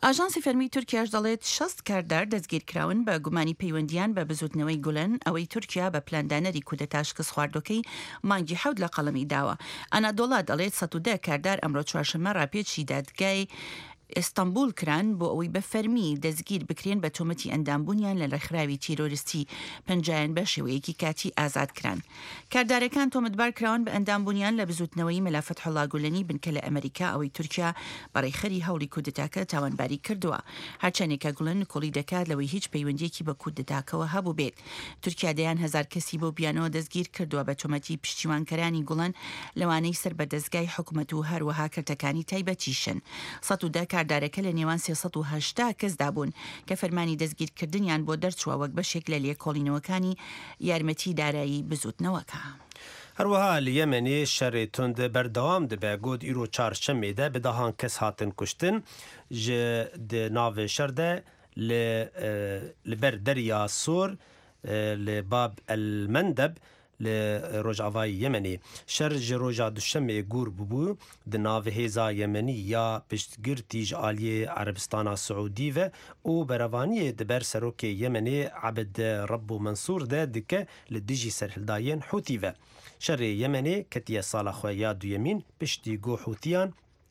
ئاژانسی فەرمی تورکیاش دەڵێت 6 کاردار دەستگیرکراون بە گومانی پەیوەندیان بە بزوتنەوەی گولەن ئەوەی تورکیا بە پلاندانەری کودەتا شکست خواردۆکەی مانگی 7 لە قەڵەمی داوە. ئەنادۆڵا دەڵێت 110 کاردار ئەمڕۆ چوارشەممە ڕاپێچی دادگای ئێستانبول کران بۆ ئەوەی بە فەرمی دەستگیر بکرێن بە تۆمەتی ئەندامبوونیان لە ڕێکخراوی تیرۆریستی پەنجایان بە شێوەیەکی کاتی ئازاد کران. کاردارەکان تۆمەتبار کراون بە ئەندامبوونیان لە بزوتنەوەی مەلا فتحوڵا گولەنی بنکە لە ئەمریکا ئەوەی تورکیا بەڕێخەری هەوڵی کودەتاکە تاوانباری کردووە. هەرچەندێکە گوڵەن کۆڵی دەکات لەوەی هیچ پەیوەندیەکی بە کودەتاکەوە هەبوو بێت. تورکیا دەیان هەزار کەسی بۆ بیانەوە دەستگیر کردووە بە تۆمەتی پشتیوانکەرانی گوڵەن لەوانەی سەر بە دەستگای حکوومەت و هەروەها کردەکانی تایبەتیشن. 110 کاردارەکە لە نێوان 380 کەسدا بوون کە فەرمانی دەستگیرکردنیان بۆ دەرچووە وەک بەشێک لە لێکۆڵینەوەکانی یارمەتی دارایی بزوتنەوەکە. هەروەها لە یەمەنێ شەڕێ تند بەردەوام دەبێ گوت ئیرۆ چارشەمێدە بەدەهان کەس هاتن کوشتن ji navê şer de li ber derya Sor li Bab el Mendeb li Rojavayê Yemenê. Şer ji roja duşemê gûr bûbû di navê hêza Yemenî ya piştgirtî ji aliyê Erebistana Siûdî ve û berevaniyê di ber serokê Yemenê Abd Rabbu Mensûr de dike li dijî serhildayên Hûtî ve. Şerê Yemenê ketiye sala xwe ya duyemîn piştî got Hûtiyan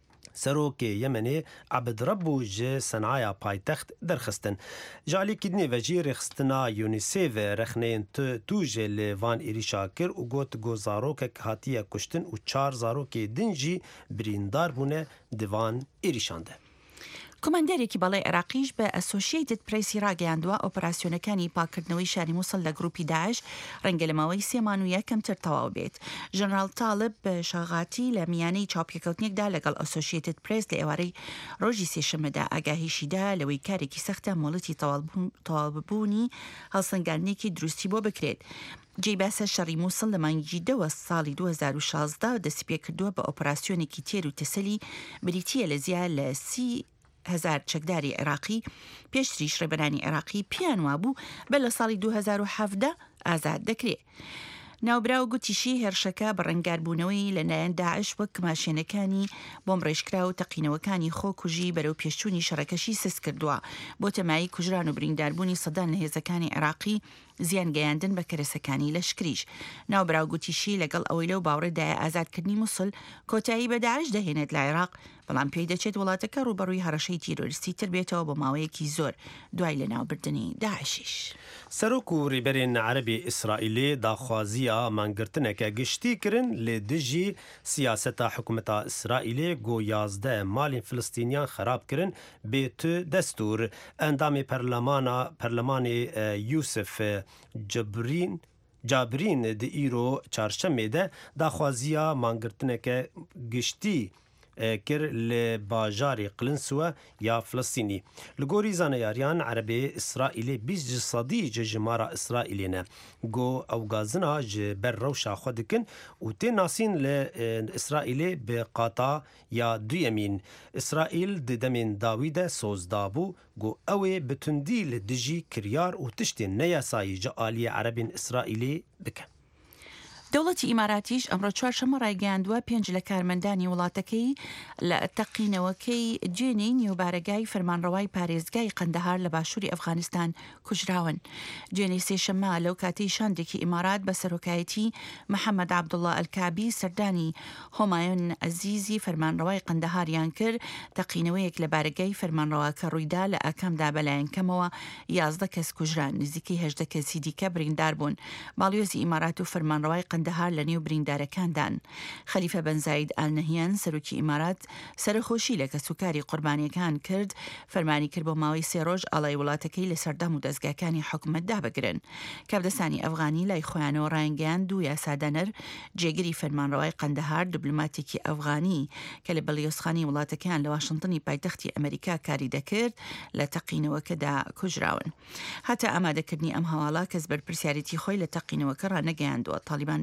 سەرۆکê Yemenê Abd Rabbu ji Senaya paytext derxistin. Ji alîkîdinê ve jî rêxistina UNICEF rexneyên tu jê li van êrişa kir û got zarokek hatiye kuştin û 4 zarokê din jî birîndar bûne di van êrişan de. کۆمەندەرێکی بەڵای عێراقیش بە ئەسۆشیێتد پرێسی ڕاگەیاندووە ئۆپەراسیۆنەکانی پاکردنەوەی شاری مووسڵ لە گروپی داعش ڕەنگە لە ماوەی 3 مانگ و یەکەمتر تەواو بێت. ژەنەرال تاڵب بە شاغاتی لە میانەی چاوپێکەوتنێکدا لەگەڵ ئەسۆشیێتد پرێس لە ئێوارەی ڕۆژی سێشەممەدا ئاگاهیشیدا لەوەی کارێکی سەختە مۆڵەتی تەواوبوونی هەڵسەنگاندنێکی دروستی بۆ بکرێت. جێی باسە شەڕی مووسڵ لە مانگی دەوە ساڵی 2016 دەستی پێ کردووە بە ئۆپەراسیۆنێکی تێر و تەسەلی بریتیە لە زیاد لە 30,000 چەکداری عێراقی پێشتریش ڕێبەرانی عێراقی پیان وابوو بە لە ساڵی 2017 ئازاد دەکرێت. ناوبراو گوتیشی هێرشەکە بە ڕەنگاربوونەوەی لەلایەن داعش وەک ماشێنەکانی بۆم ڕێژکرا و تەقینەوەکانی خۆکوژی بەرەو پێشچوونی شەڕەکەشی سس کردووە بۆ تەمایی کوژران و برینداربوونی سەدان لە هێزەکانی عێراقی زیان گەیاندن بە کەرەسەکانی لەشکریش. ناوبراو گوتیشی لەگەڵ ئەوەی لەو باوەڕێدایە ئازادکردنی مووسڵ کۆتایی بە داعش دەهێنێت لە عێراق، بەڵام پێی دەچێت وڵاتەکە ڕوبەڕووی هەڕەشەی تیرۆریستی تر بێتەوە بۆ ماوەیەکی زۆر دوای لە ناوبردنی داعشیش. سەرۆک و ڕێبەرên عەرەبی ئیسرائیلê daxwaziya mangirtineke giştî kirin lê dijî siyaseta hikûmeta Îsraîlê got 11 malên Filistîniyan xerab kirin bê tu destûr. Endamê Perlemanê Yusuf Cabrîn di îro çarşemê de daxwaziya mangirtineke giştî kir li bajarê Qilinswe ya Filistînî. Li gorî zaneyariyan Erebê İsraîlê 20 sadî ji jimara İsraîlê ne. Got ew gazina ji ber rewşa xwe dikin û tê nasîn li İsraîlê bi qata ya duyemîn. İsraîl di demên dawî de soz dabû got ew ê bi tundî li dijî kiryar û tiştên neyasayî ji aliyê Erebên İsraîlê bikin. دەوڵەتی ئیماراتیش ئەمڕۆ چوارشەممە ڕایگەیاندووە 5 لە کارمەندانی وڵاتەکەی لە تەقینەوەکەی جێنەی نێوبارەگای فەرمانڕەوای پارێزگای قەندەهار لە باشووری ئەفغانستان کوژراون. جێنەی سێشەممە لەو کاتەی شاندێکی ئیمارات بە سەرۆکایەتی محەممەد عەبدوڵڵا ئەلکابی سەردانی هۆمایۆن ئەزیزی فەرمانڕەوای قەندەهاریان کرد. تەقینەوەیەک لە بارەگای فەرمانڕەواکە ڕوویدا لە ئاکامدا بەلایەنکەمەوە 11 کەس کوژران، نزیکەی 18 کەسی دیکە بریندار بوون. باڵیۆزی ئیمارات و فەرمانڕەوای قەندەهار لە نێو بریندارەکاندان. خەلیفە بن زاید ئال نەهیان سەرۆکی ئیمارات سەرخۆشی لە کەسوکاری قوربانیەکان کرد، فەرمانی کرد بۆ ماوەی 3 ڕۆژ ئاڵای وڵاتەکەی لە سەردەم و دەستگاکانی حکوومەت دابگرن. کابدەسانی ئەفغانی لای خۆیانەوە ڕایگەیاند و یاسادەنەر جێگیری فەرمانڕەوای قەندەهار دیبلۆماتێکی ئەفغانی کە لە بەڵیۆزخانی وڵاتەکەیان لە واشنتنی پایتەختی ئەمریکا کاری دەکرد لە تەقینەوەکەدا کوژراون. هەتا ئامادەکردنی ئەم هەواڵە کەس بەرپرسیارەتی خۆی لە تەقینەوەکە ڕانەگەیاندووە. تالیبان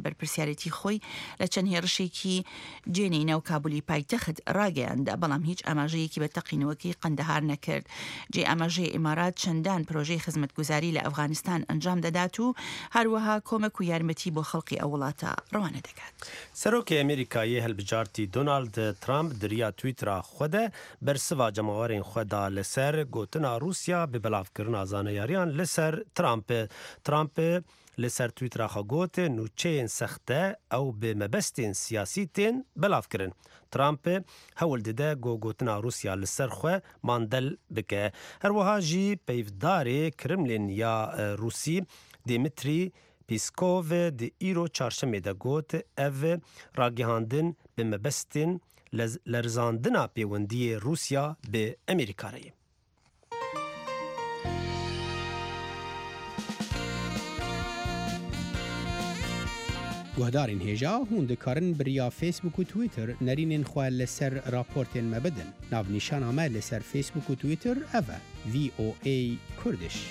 بەرپرسیارەتی خۆی لە چەند هێرشێکی جێنەی ناو کابولی پایتەخت ڕاگەیاندا بەڵام هیچ ئاماژەیەکی بە تەقینەوەکی قەندەهار نەکرد. جێ ئاماژەی ئیمارات چەندان پرۆژەی خزمەتگوزاری لە ئەفغانستان ئەنجام دەدات و هەروەها کۆمەک و یارمەتی بۆ خەڵکی ئەو وڵاتە ڕەوانە دەکات. سەرۆکی ئەمریکایی هەڵبژارتی دۆنالد ترامپ دریا تویترا خودە بەرسڤا جەماوەرên خۆدا لەسەر گوتنا رووسیا بە بەڵاوکردنا زانەیاریان لەسەر ترامپ لەسەر تویترا خۆ گوت نوچەیەن سەختە ئەو بە مەبەستên سیاسی tên بەڵاوکردن. ترامپ هەوڵ دەدە گوتنا رووسیا لەسەر خۆ ماندەل بکە. هەروەها ژی پەیوەنددارê کرملین یا رووسی دیمتری پیسکۆڤ دی ئیرۆ چارشەمê de got ev ragihandin bi mebestên lerzandina pêwendiyê Rûsya bi Amerîkarê ye. Guhdarên hêja hûn dikarin biriya Facebook û Twitter nerînên xwe li ser raportên me bidin. Navnîşana me li ser Facebook û Twitter ev e VOA Kurdish.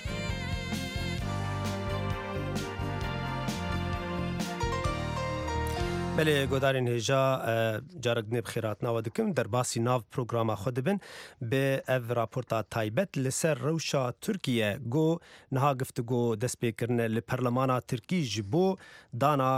بله گودارین هجا جارک نب خیرات نوا دکم در باسی ناو پروگراما خود بن به اف راپورتا تایبت لسر روشا ترکیه گو نها گفتگو دست بکرنه لپرلمانا ترکی جبو دانا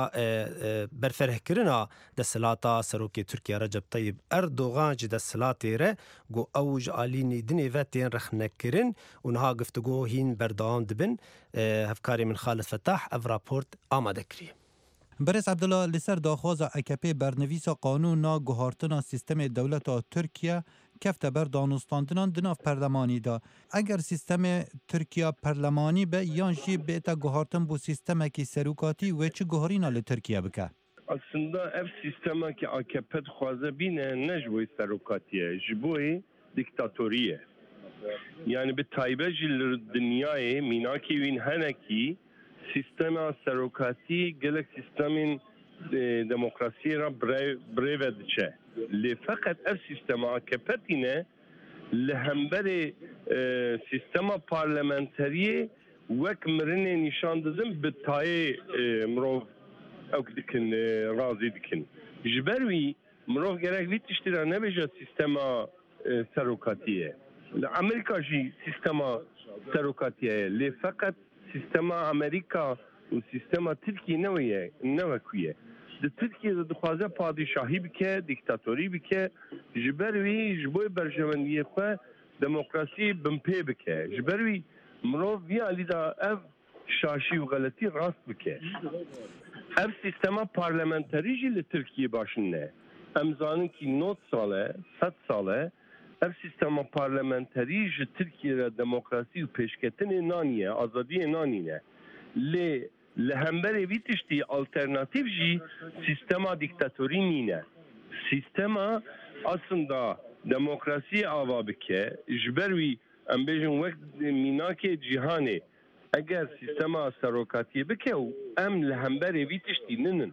برفره کرنا دستلاتا سروکی ترکیه رجب طیب اردوغان جی دستلاتی ره گو اوج آلینی دنی واتین رخ نکرن و نها گفتگو هین بردوام دبن هفکاری من خالد فتاح اف راپورت آماده کریه. برس عبدالله لسر داخواز اکپی برنویس قانون نا گوهارتنا سیستم دولت ترکیه کفت بر دانستاندنان دناف پرلمانی دا. اگر سیستم ترکیه پرلمانی به یانجی بیتا گوهارتن بو سیستم کی سروکاتی و چه گوهرینا لترکیه بکه؟ Aslında ev sistema ki AKP xwaze bine ne jboy serokatiye, jboy diktatoriye. Yani bir taybe jil dünyayê minakî wîn henekî sistema serokatî gelek sistemin demokrasiyê ra birêve diçe. Lê feqet ev sistema AKP tîne li hemberê sistema parlamenteriyê wek mirinê nîşan didin bi tayê mirov ew dikin razî dikin. Ji ber wî mirov gerek vî tiştî ra nebêje sistema serokatiye. Li Amerîka jî sistema serokatiye ye. Lê feqet sistema Amerîka û sistema Tirkiye ne wekû ye. Di Tirkiye dixwaze padîşahî bike, diktatorî bike, ji ber wî ji bo berjewendiyê xwe demokrasiyê binpê bike. Ji ber wî mirov vî alî da ev şaşî û xeletî rast bike. Ev sistema parlamenterî jî li Tirkiye başin ne. Em zanin ki 90 sale, 100 sale ev sistema parlamenterî ji Tirkiye re demokrasî û pêşketinê nanîye, azadiyê nanîne. Lê li hemberê vî tiştî alternatîv jî sistema diktatorî nîne. Sistema aslında demokrasiyê ava bike, ji ber wî em bêjin wek mînakê cîhanê eger sistema serokatiyê bike û em li hemberê vî tiştî ninin.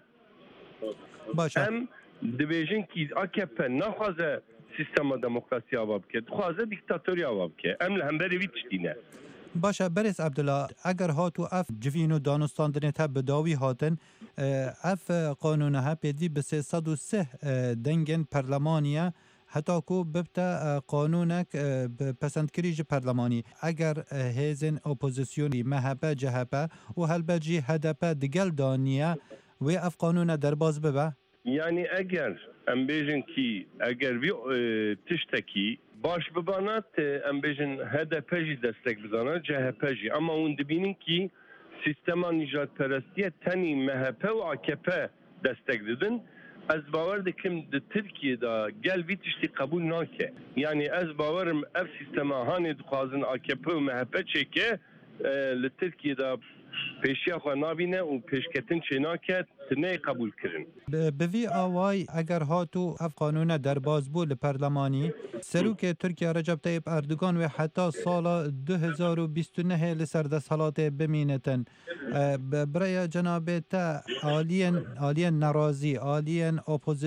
Em dibêjin ki AKP naxwaze sistema demokrasiyê ava bike, dixwaze diktatorî ava bike. Em li hemberê vî tiştî ne. باشه برس عبدالله اگر هاتو اف جوین و دانستاندنه تا بداوی هاتن اف قانون ها پیدی به 303 دنگن پرلمانیه حتی کو ببتا قانونک پسندکریج پرلمانی اگر هیزن اپوزیسیونی مهبه جهبه و هلبجی هدپه دگل دانیه و اف قانون در باز ببه yani eger em bêjin ki eger vî tiştekî baş bibanat em bêjin HDP jî destek bidana CHP jî ama hûn dibînin ki sistema nijadperestiye tenî MHP û AKP destek didin. Ez bawer dikim di Tirkiye'da gel vî tiştî qebûl nake. Yani ez bawerim ev sistema hanê dixwazin AKP û MHP çêke li Tirkiye'da pêşiya xwe nabîne û pêşketin çê nake tinê qebûl kirin. Bi vî away eger hatu ev qanûne derbas bû li perlemanî serokê Tirkiye Recep Tayyip Erdogan ve heta sala 2029 li ser desthilatê bimînetin. Biraya cenabê te aliyên nerazî, aliyên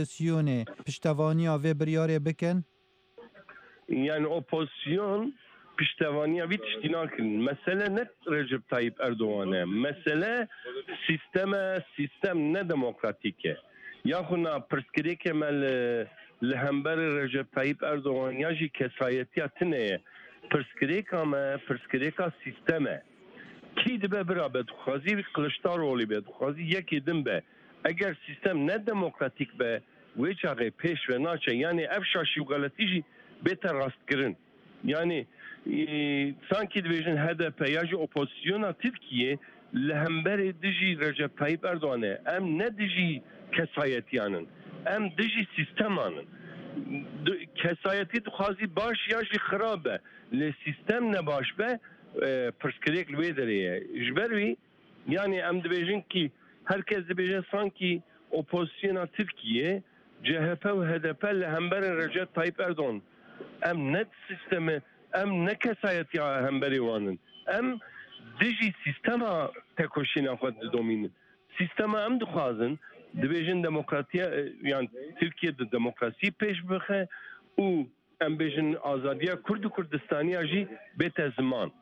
opozisyonê piştevaniya vê biryarê bikin? Yani opozisyon پشتوانیا وی تشتینا کردن مسئله نه رجب طیب اردوانه مسئله سیستم نه دموکراتیکه یا خونا پرسکری که مل لهمبر رجب طیب اردوان یا جی کسایتی تنه پرسکری که سیستمه کی دبه برا بدخوازی قلشتار رولی بدخوازی یکی دم به اگر سیستم نه دموکراتیک به وی چاقه پیش و ناچه یعنی افشاشی و غلطی جی بهتر راست کرن یعنی sanki dibêjin HDP ya jî opozisyona Tirkiye li hemberê dijî Recep Tayyip Erdoğanê em ne dijî kesayetiyanin em dijî sistemanin kesayetî dixwazî baş ya jî xirab be li sistem ne baş be pirsgirêk li wê derê ye ji ber wî yani em dibêjin ki herkes dibêje sanki opozisyona Tirkiye CHP û HDP li hemberê Recep Tayyip Erdoğan em net sistemi em ne kesayetiya hemberê wanin em dijî sistema tekoşîna xwe didomînin sistema em dixwazin dibêjin demokratiya yani Tirkiye di demokrasî pêş bixe û em bêjin azadiya Kurd û Kurdistaniya jî bête ziman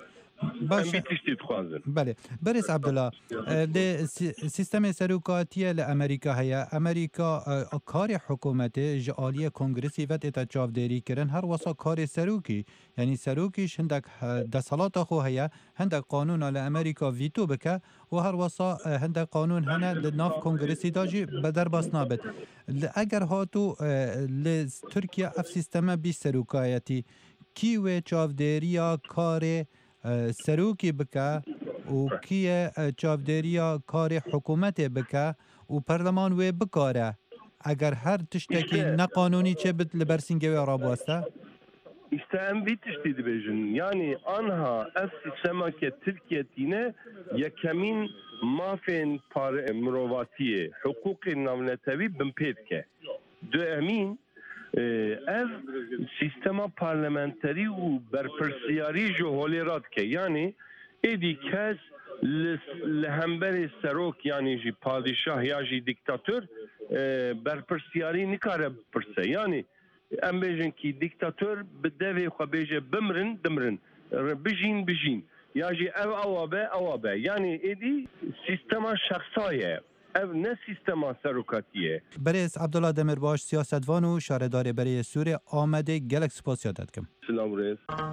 بله برس عبدالله ده سیستم سروکاتیه لامریکا هیا امریکا کار حکومت جعالی کنگرسی و تا چاودێری کرن هر وسا کار سروکی یعنی سروکیش هندک دسالات خو هیا هندک قانون لامریکا ویتو بکه و هر وسا هندک قانون هنه ناف کنگرسی داجی بدر باس نابد اگر هاتو لترکیه اف سیستم بی سروکایتی کی و چاودێریا کار سروکی بکه و کیه چاودێریا کار حکومت بکه و پرلمان وی بکاره اگر هر تشتکی نقانونی چه بد لبرسینگوی رابوسته İşte em bir tişti dibêjin yani anha ev sistema ke Tirkiye tîne yekemin mafên mirovatiye hukukên navnetewî bin pê dike du emîn ev sistema parlamenterî û berpirsiyarî ji holê radike yani êdî kes li hemberê serok yani jî padişah ya jî diktatör berpirsiyarî nikare bipirse yani em bêjin ki diktatör bi devê xwe bêje bimirin dimirin bijîn ya jî ev ewa be yani êdî sistema şexsa ye ev ne sistema serokatiye برس عبدالله دمیرباش سیاستوان و شارهدار برای سوریه آمده گلک سپاسیات دکم سلام ریز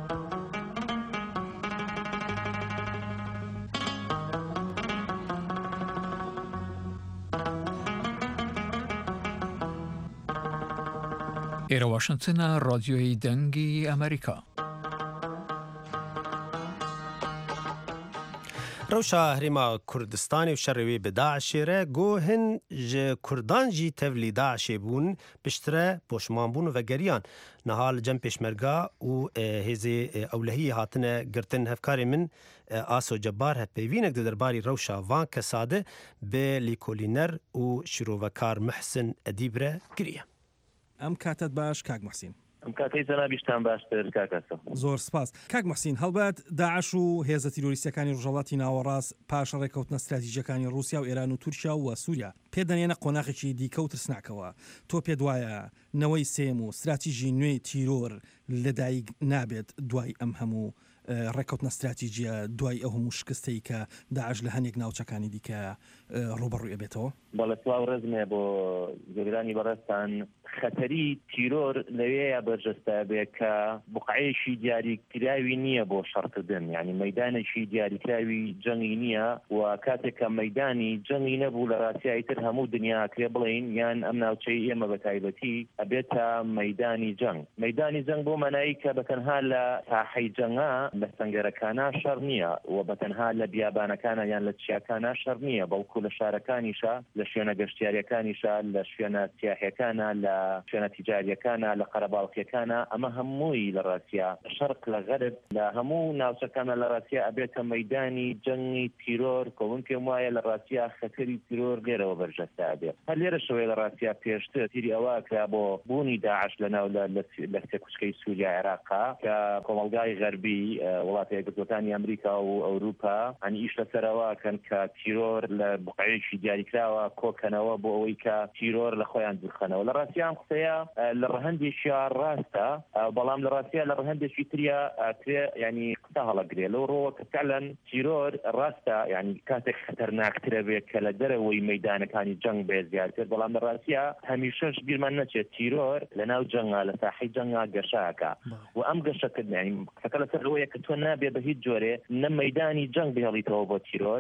ئێرە واشنگتنە ڕادیۆی دەنگی ئەمریکا روشا هریما کردستانی و شروی به داعشیره گوهن کردان جی تولی داعشی بون پشتره پوشمان بون و گریان نهال جم پیشمرگا و هزی اولهی هاتنه گرتن هفکاری من آسو جبار هت پیوینک درباری روشا وان کساده به لیکولینر و شروعکار محسن ادیبره گریه ئەم کاتت باش کاک محسین ئەم کاتەی جەنابیشتان باشتر کاکەسە زۆر سپاس کاک محسین هەڵبەت داعش و هێزە تیرۆریستەکانی ڕۆژهەڵاتی ناوەڕاست پاش ڕێکەوتنە استراتیژیەکانی رووسیا و ئێران و تورکیا و سووریا پێدەنێنە قۆناغێکی دیکە و ترسناکەوە تۆ پێ دوایە نەوەی سێم و استراتیژی نوێی تیرۆر لەدایک نابێت دوای ئەم هەموو ڕێکەوتنە استراتیژیە دوای ئەو هەموو شکستەی کە داعش لە هەنێک ناوچەکانی دیکە ڕوبەڕووی ئەبێتەوە بەڵێ سڵاو ڕێزمێ بۆ گەورانی بەڕێستان خەتەری تیرۆر لەوەیە بەرجەستە بێ کە بقعەیەشی دیاریکراوی نییە بۆ شەڕکردن یعنی مەیدانێکی دیاریکراوی جەنگی نییە و کاتێک کە مەیدانی جەنگی نەبوو لە ڕاستیایی تر هەموو دنیا کرێ بڵین یان ئەم ناوچەی ئێمە بە تایبەتی ئەبێتە مەیدانی جەنگ مەیدانی جەنگ بۆ مەنایی کە بەتەنها لە ساحەی جەنگا لە سەنگەرەکانە شەڕ نییە و بەتەنها لە بیابانەکانە یان لە چیاکانە شەڕ نییە بەڵکو لە شارەکانیشە لە شوێنە گەشتیاریەکانیشە لە شوێنە سیاحیەکانە لە شوێنە تیجاریەکانە لە قەرەباڵغیەکانە ئەمە هەمووی لە ڕاستیا شەرق لە غەرب لە هەموو ناوچەکانە لە ڕاستیا ئەبێتە مەیدانی جەنگی تیرۆر کۆون پێم وایە لە ڕاستیا خەتەری تیرۆر لێرەوە بەرجەستا بێت هەر لێرە شەوەی لە ڕاستیا پێشتر تیری ئەوە کرا بۆ بوونی داعش لەناو لە سێکوچکەی سووریا عێراقا کە کۆمەڵگای غەربی وڵاتی یەکگرتووەکانی ئەمریکا و ئەوروپا ئەنی ئیش لەسەرەوە کەن کە تیرۆر لە بقعەیەکی دیاریکراوە کۆکەنەوە بۆ ئەوەی کە تیرۆر لە خۆیان دوورخەنەوە لە ڕاستیان قسەیە لە ڕەهەندێکیە ڕاستە بەڵام لە ڕاستیە لە ڕەهەندێکی تریە ینی قسە هەڵەگرێ لەو ڕۆوە کە فعلاً تیرۆر ڕاستە ینی کاتێک خەتەرناکترە بێت کە لە دەرەوەی مەیدانەکانی جەنگ بێ زیاتر بەڵام لە ڕاستیە هەمیشەش بیرمان نەچێت تیرۆر لە ناو جەنگا لە ساحەی جەنگا گەشاکە و ئەم گەشەکردنی قسەکە لەسەر ئەوەیە کە تۆ نابێ بە هیچ جۆرێ نە مەیدانی جەنگ بهێڵیتەوە بۆ تیرۆر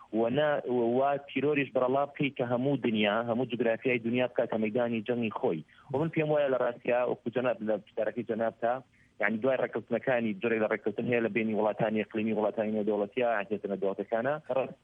و تیرۆریش بەرەڵا بکەیت کە هەموو دنیا هەموو جوگرافیای دنیا بکاتە مەیدانی جەنگی خۆی و من پێم وایە لە ڕاستیە وەکو جەناب لە پرسیارەکەی جەنابتە يعني دوای ڕێککەوتنەکانی جۆرێک لە ڕێککەوتن هەیە لە بینی وڵاتانی اقلیمی وڵاتانی نێودەوڵەتیە ئاهێزە دەوڵەتەکانە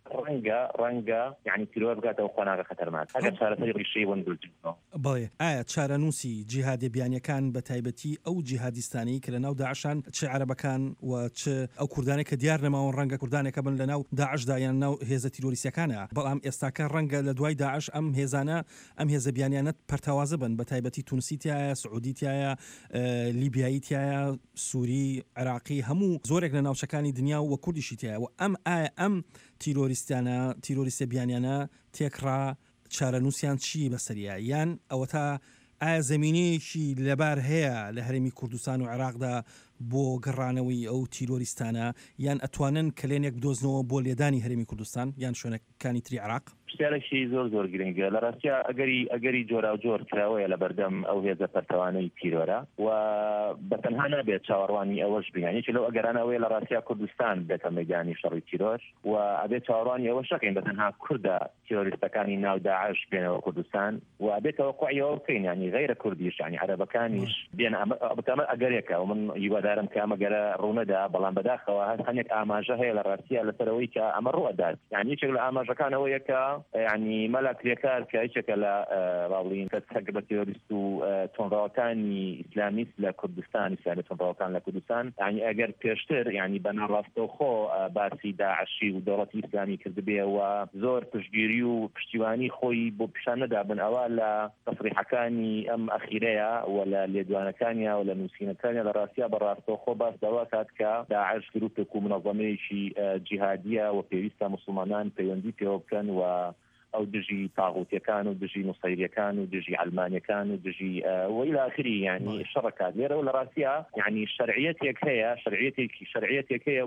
ڕەنگە يعني تیرۆر بگاتەوە خۆناغا خەتەرناک ئەگەر چارەسەری ڕیشەی وەندورجێتەوە. بڵێ ئایا چارەنووسی جیهادی بیانیەکان بە تایبەتی ئەو جیهادیستانی کە لە ناو داعشان چه عەرەبەکان و چه ئەو کوردانێک کە دیار نەماون ڕەنگە کوردانێکە بن لە ناو داعشدا یان ناو هێزە تیرۆریستەکانە بەڵام ئێستاکە ڕەنگە لە دوای داعش ئەم هێزانە ئەم هێزە بیانیانە پەرتەوازە بن بە تایبەتی تونسیتایە سعودیتایە لیبیاییتایە سووری عراقی هەموو زۆرێک لە ناوچەکانی دنیا و کوردیشی تایە و ئەم تیرۆریستە بیانیانە تێکڕا چارەنووسیان چی بەسەریە یان ئەوە تا ئایا زەمینەیەکی لەبار هەیە لە هەرێمی کوردستان و عێراقدا بۆ گەڕانەوەی ئەو تیرۆریستانە یان ئەتوانن کلێنێک بدۆزنەوە بۆ لێدانی هەرێمی کوردستان یان شوێنەکانی تری عێراق؟ پرسیارێکی زۆر گرنگە لە ڕاستیە ئەگەری جۆرا و جۆر کراوەیە لە بەردەم ئەو هێزە پەرتەوانەی تیرۆرە و بەتەنها نابێت چاوەڕوانی ئەوەش بگەین لەو ئەگەرانەوەی لە ڕاستیە کوردستان بێتە مەیدانی شەڕی تیرۆر و ئەبێت چاوەڕوانی ئەوە شەکەین بەتەنها کوردە تیرۆریستەکانی ناو داعش بێنەوە کوردستان و ئەبێتەوە قوعیەوە بکەین ینی غەیرە کوردیش ینی عەرەبەکانیش بێن ئەمە ئەگەرێکە و من هیوادارم کە ئەمەگەرە ڕوونەدا بەڵام بەداخەوە هەندێک ئاماژە هەیە لە ڕاستیە لەسەرەوەی کە ئەمە ڕوئەدات یعنی یەکێک لە ئاماژەکانەوەیە کە يعني مەلا کرێکار کە هیچێکە لە ڕاوڵین کە سەگ بە تیرۆریست و تۆنڕاوەکانی ئیسلامیست لە کوردستان ئیسلامی تۆنڕاوەکان لە کوردستان يعني ئەگەر پێشتر يعني بەناڕاستەوخۆ باسی داعشی و دەوڵەتی ئیسلامی کردبێ و زۆر پشتگیری و پشتیوانی خۆی بۆ پیشان نەدابن ئەوە لە تەسریحەکانی ئەم ئەخیرەیە و لە لێدوانەکانیە و لە نووسینەکانیە لە ڕاستیە بەڕاستەوخۆ باس دەوا کات کە داعش گروپێک و منەظەمەیەکی جیهادیە و پێویستە مسلمانان پەیوەندی پێوە بکەن و ئەو دژی تاغوتیەکان و دژی نوسەیریەکان و دژی ئەلمانیەکان و دژی وإلى آخره يعني شەڕەکات لێرە و لە ڕاستیە يعني شەرعیەتێک هەیە شەرعیەتێک هەیە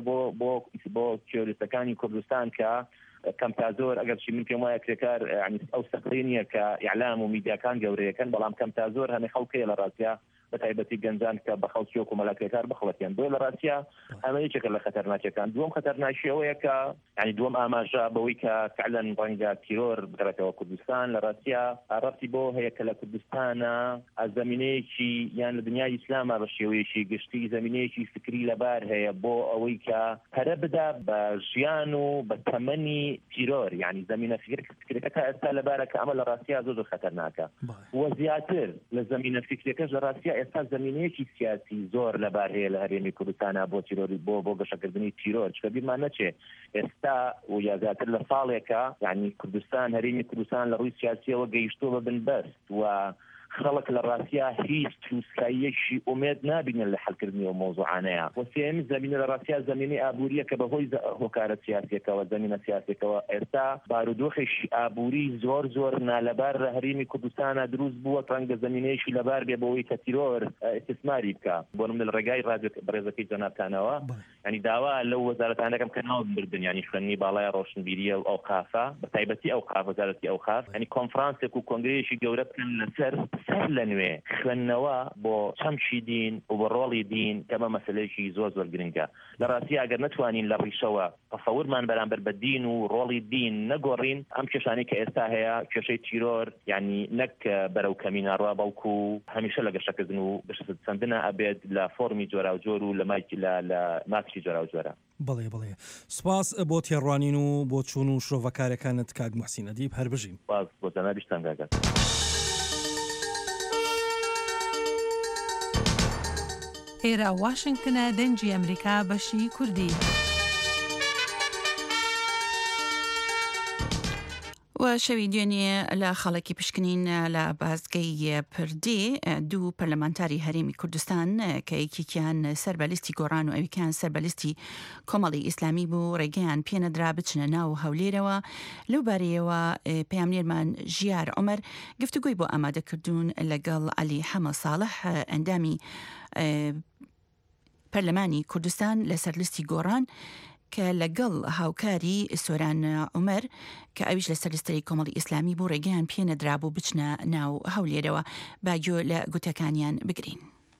بۆ تیرۆریستەکانی کوردستان کە کەم تا زۆر ئەگەر چی من پێم وایە کرێکار يعني ئەو سەقلەی نییە کە ئیعلام و میدیاکان گەورەیەکەن بەڵام کەم تا زۆر هەمێ خەڵکەیە لە ڕاستیە بەتایبەتی گەنجان کە بە خەڵکی وەکو مەلاکێکار بخڵەتیان بۆ لە ڕاستیە ئەمە یەکێکە لە خەتەرناکیەکان دووەم خەتەرناکی ئەوەیە کە يعني دووەم ئاماژە بەوەی کە فعلاً ڕەنگە تیرۆر بگەڕێتەوە کوردستان لە ڕاستیە ڕەتی بۆ هەیە کە لە کوردستانە زەمینەیەکی یان لە دنیای ئیسلامە بە شێوەیەکی گشتی زەمینەیەکی فکری لەبار هەیە بۆ ئەوەی کە پەرە بدا بە ژیان و بە تەمەنی تیرۆر يعني زەمینە فکرەکە ئێستا لەبارە کە ئەمە لە ڕاستیە زۆر خەتەرناکە و زیاتر لە زەمینە فکرەکەش لە ڕاستیە ئێستا زەمینەیەکی سیاسی زۆر لەبار هەیە لە هەرێمی کوردستانە بۆ تیرۆری بۆ گەشەکردنی تیرۆر چکە بیرمان نەچێ ئێستا و یا زیاتر لە ساڵێکە يعني کوردستان هەرێمی کوردستان لە ڕووی سیاسیەوە گەیشتووە بن بەست و خەڵک لە ڕاستیە هیچ تووسکاییەکی ئومێد نابینن لە حەلکردنی و مۆزوعانەیە و سێم زەمینە لە ڕاستیە زەمینەی ئابووریە کە بەهۆی هۆکارە سیاسیەکەوە زەمینە سیاسیەکەوە ئێستا بارودۆخێکی ئابووری زۆر نالەبار لە هەرێمی کوردستانە دروست بووە ڕەنگە زەمینەیەکی لەبار بێ بەوەی کە تیرۆر ئیستثماری بکە بۆ نمونە لە ڕێگای بەڕێزەکەی جەنابتانەوە يعني داوا لەو وەزارەتانەکەم کە ناو بردن يعني خوێندنی باڵای ڕۆشنبیریە و ئەوقافە بەتایبەتی ئەوقاف وەزارەتی ئەوقاف يعني کۆنفرانسێک و کۆنگرەیەکی گەورە بکەن لەسەر لە نوێ خوێندنەوە بۆ چەمشی دین و بۆ ڕۆڵی دین کەمە مەسلەیەکی زۆر گرنگە لە ڕاستی ئەگەر نتوانین لە ڕیشەوە تەسەورمان بەرامبەر بە دین و ڕۆڵی دین نەگۆڕین ئەم کێشانەی کە ئێستا هەیە کێشەی تیرۆر يعني نەک بەرەو کەمی ناڕوا بەڵکو هەمیشە لە گەشەکردن و گەشەسەندنە ئەبێت لە فۆرمی جۆرا و جۆر و لە ماچی جۆرا و جۆرە. بڵێ سپاس بۆ تێڕوانین و بۆ چوون و شرۆڤەکارەکانت کاک موحسین ئەدیب هەر بژین سپاس بۆ جەنابیشتان گاگات. ئێرە واشنگتنە دەنجی ئەمریکا بەشی کوردی و شەوی دوێنێ لە خەڵکی پشکنین لە بازگەی پردێ دوو پەرلەمانتاری هەرێمی کوردستان کە یەکێکیان سەر بە لیستی گۆڕان و ئەویکیان سەر بە لیستی کۆمەڵی ئیسلامی بوو ڕێگەیان پێنەدرا بچنە ناو هەولێرەوە لەو بارەیەوە پەیامنێرمان ژیار عومەر گفتوگوی بۆ ئامادەکردوون لەگەڵ عەلی حەمە ساڵح ئەندامی پەرلەمانی کوردستان لەسەر لیستی گۆڕان کە لەگەڵ هاوکاری سۆران عومەر کە ئەویش لە سەرلستەی کۆمەڵی ئیسلامی بوو ڕێگەیان پێنەدرابوو بچنە ناو هەولێرەوە باگوێ لە گوتەکانیان بگرین.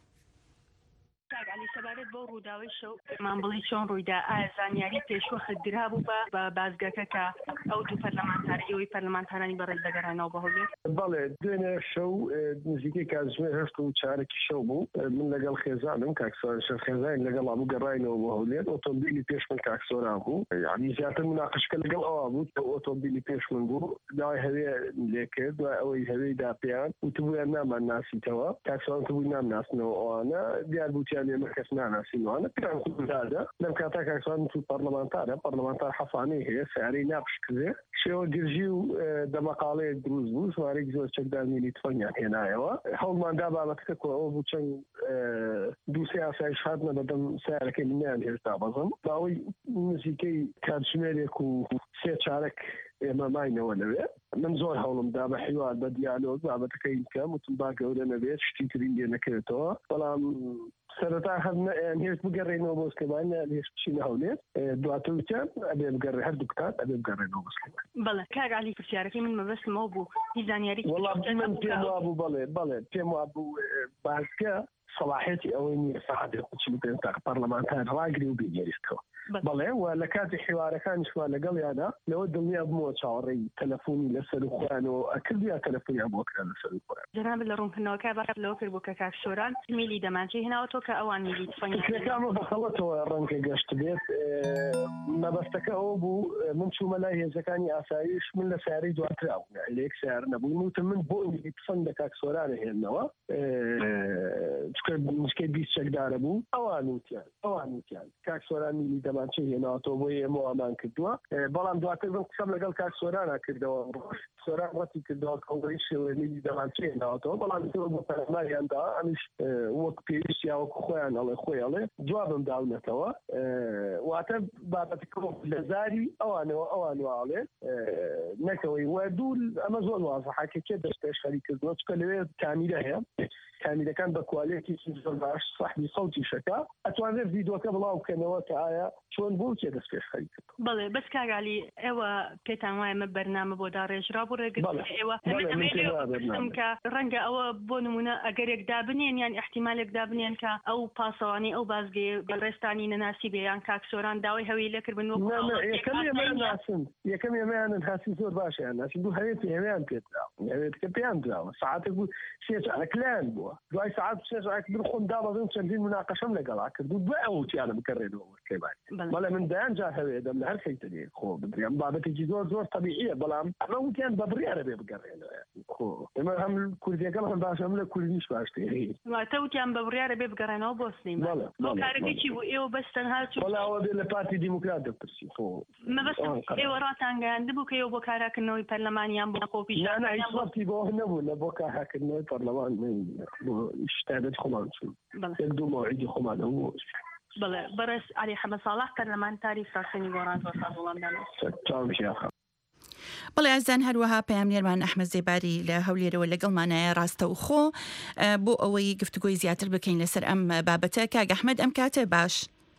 سەبارەت بۆ ڕووداوی شەو مان بڵێ چۆن ڕوویدا ئایا زانیاری پێشوەخت درابوو بە بازگەکە کە ئەو دوو پەرلەمانتاری ئەوەی پەرلەمانتارانی بەڕێز دەگەڕێنەوە بە هەولێر؟ بەڵێ دوێنێ شەو نزیکەی کاتژمێر 8:04 شەو بوو من لەگەڵ خێزانم کاکسۆر خێزان لەگەڵ هەبوو گەڕاینەوە بۆ هەولێر ئۆتۆمبیلی پێش من کاکسۆران بوو یعنی زیاتر مناقشەکە لەگەڵ ئەوە بوو کە ئۆتۆمبیلی پێش من بوو دوای هەوێ لێکرد دوای ئەوەی هەوێی داپیان وتبوویان نامان ناسیتەوە کاکسۆران تبووی نامناسنەوە ئەوانە دیار بوتیان لێمە کەس ناناسینەوەوانە پیان خوددادا لەم کاتا کاکسۆران تو پەرلەمانتار حەفانەی هەیە سیارەی ناپشکردێ شێوە گرژی و دەمەقاڵەیە دروست بوو سوارێکی زۆر چەکدارنیلی تفەنیان هێنایەوە هەوڵماندا بابەتەکە کۆ ئەوە بوو چەند دوو سیاسایش هاتنە بەدەم سیارەکەی منیان هێشتا بەزم باوەی نزیکەی کاتژمێرێک و سێ چارەک ئێمە ماینەوە لەوێ من زۆر هەوڵمدا بە حیوان بە دیالۆگ بابەتەکەی بکەم وتم با گەورە نەبێت شتی ترین لێ نەکرێتەوە بەڵام سەرەتا هەر هێز بگەڕێنەوە بۆ سلێمان هێز بچینە هەولێر دواتر وتیان ئەبێ بگەڕێ هەردوو کات ئەبێ بگەڕێنەوە بۆ سلێمان. بەڵێ کاک عەلی پرسیارەکەی من مەبەستمەوە بوو هیچ زانیاری وەڵام من پێم وا بوو بەڵێ پێم وا بوو بازگە صلاحیەتی ئەوەی نییە سەعاتێک قوچی بکەن تا پەرلەمانتار ڕاگری و بینێریتەوە بەڵێ و لە کاتی حیوارەکانیشمان لەگەڵ یادا لەوە دڵنیا بمەوە چاوەڕێی تەلەفۆنی لەسەر خویانەوە ئەکردیا تەلەفۆنیان بۆ کرا لەسەر خویان جەناب لە ڕوونکردنەوەکە بەخەت لەوە کرد بوو کە کاک سۆران میلی دەمانچەی هێناوەتەوە کە ئەوان میلی فکرەکانمە بەخەڵەتەوە ڕەنگە گەشت بێت مەبەستەکە ئەوە بوو من چوومە لای هێزەکانی ئاسایش من لە سیارەی دواتراوە لە یەک سیارە نەبووی وتم من بۆ میلی پسەند لە کاک سۆرانە هێننەوە مشکل 20 چەکدارە بوو ئەوان وتیان کاک سۆران میلی دەمانچەی هێناوەتەوە بۆ ئێمە ئامان کردووە بەڵام دواتر من قسەم لەگەڵ کاک سۆرانە کردەوە سۆران ڕەتی کردەوە کەڵگەی شێوەیە میلی دەمانچەی هێناوەتەوە بەڵام بۆ پەرلەمانیاندا ئەمیش وەک پێویستی یا وەک خۆیان ئەڵێ خۆی ئەڵێ جوابم داونەتەوە واتە بابەتەکە لە زاری ئەوانواڵێ نەکەوەی وە دوو ئەمە زۆر وازەحەکە کێ دەست پێش خەریک کردووە چکە لەوێ کامیرە هەیە کامیرەکان بە کوالێتی زۆر باش صاحبی سەوتی شەکە ئەتوانێت ڤیدۆکە بڵاو بکەنەوە کە ئایا چۆن بوو کێ دەست پێش خەریک کرد. بەڵێ بەس کاک عەلی ئێوە پێتان وایە مە بەرنامە بۆ داڕێژرا بۆ ڕێگرتن ئێوە کە ڕەنگە ئەوە بۆ نمونە ئەگەرێک دابنێن یان احتیمالێک دابنێن کە ئەو پاسەوانی ئەو بازگێ بەڕێستانی نەناسی بێ یان کاک سۆران داوای هەوی لەکردن یەکەم ئێمەیانن هاسی زۆر باشیان ناسی بوو هەوێتی هەوێیان پێدراوە هەوێتکە پێیان دراوە ساعاتێک بوو سێ چارەکلایان بووە دوای ساعات سێ خۆم دابەزم چەندین مناقەشەم لەگەڵا کرد دوای ئەوتیانە بکەڕێنەوە وەرکەی بەڵێ من دایان جا هەوێدەم لە هەر خەیتەنێ خۆ بدرێم بابەتێکی زۆر تەبیعیە بەڵام ئەمە وتیان بە بڕیارە بێ بگەڕێنەوە خۆ ئێمە هەم کوردیەکەم هەم باش هەم لە کوردیش باشتێ واتە وتیان بە بڕیارە بێ بگەڕێنەوە بۆ سلێمان بۆ کارەکەی بوو ئێوە بەستەن هاچوەڵاوە بێ لە پارتی دیموکرات دەپرسی خۆ مەبەستم ئێوە ڕاتانگەیاندە بوو کە ئێوە بۆ کاراکردنەوەی پەرلەمانیان بۆ خۆپیش هیچ بۆ نەبوو لە بۆ کاراکردنەوەی پەرلەمان بۆ شتابەت خۆمان چوون یەک دوو مەوعیدی خۆمان هەبوو. بەڵێ بەڕێز عەلی حەمە ساڵح پەرلەمانتاری فراکسیۆنی گۆڕان زۆر ساز وەڵامدانا. بەڵێ ئازان هەروەها پەیامنێرمان ئەحمەد زێباری لە هەولێرەوە لەگەڵمانایە ڕاستە و خۆ بۆ ئەوەی گفتوگۆی زیاتر بکەین لەسەر ئەم بابەتە کاک ئەحمەد ئەم کاتە باش.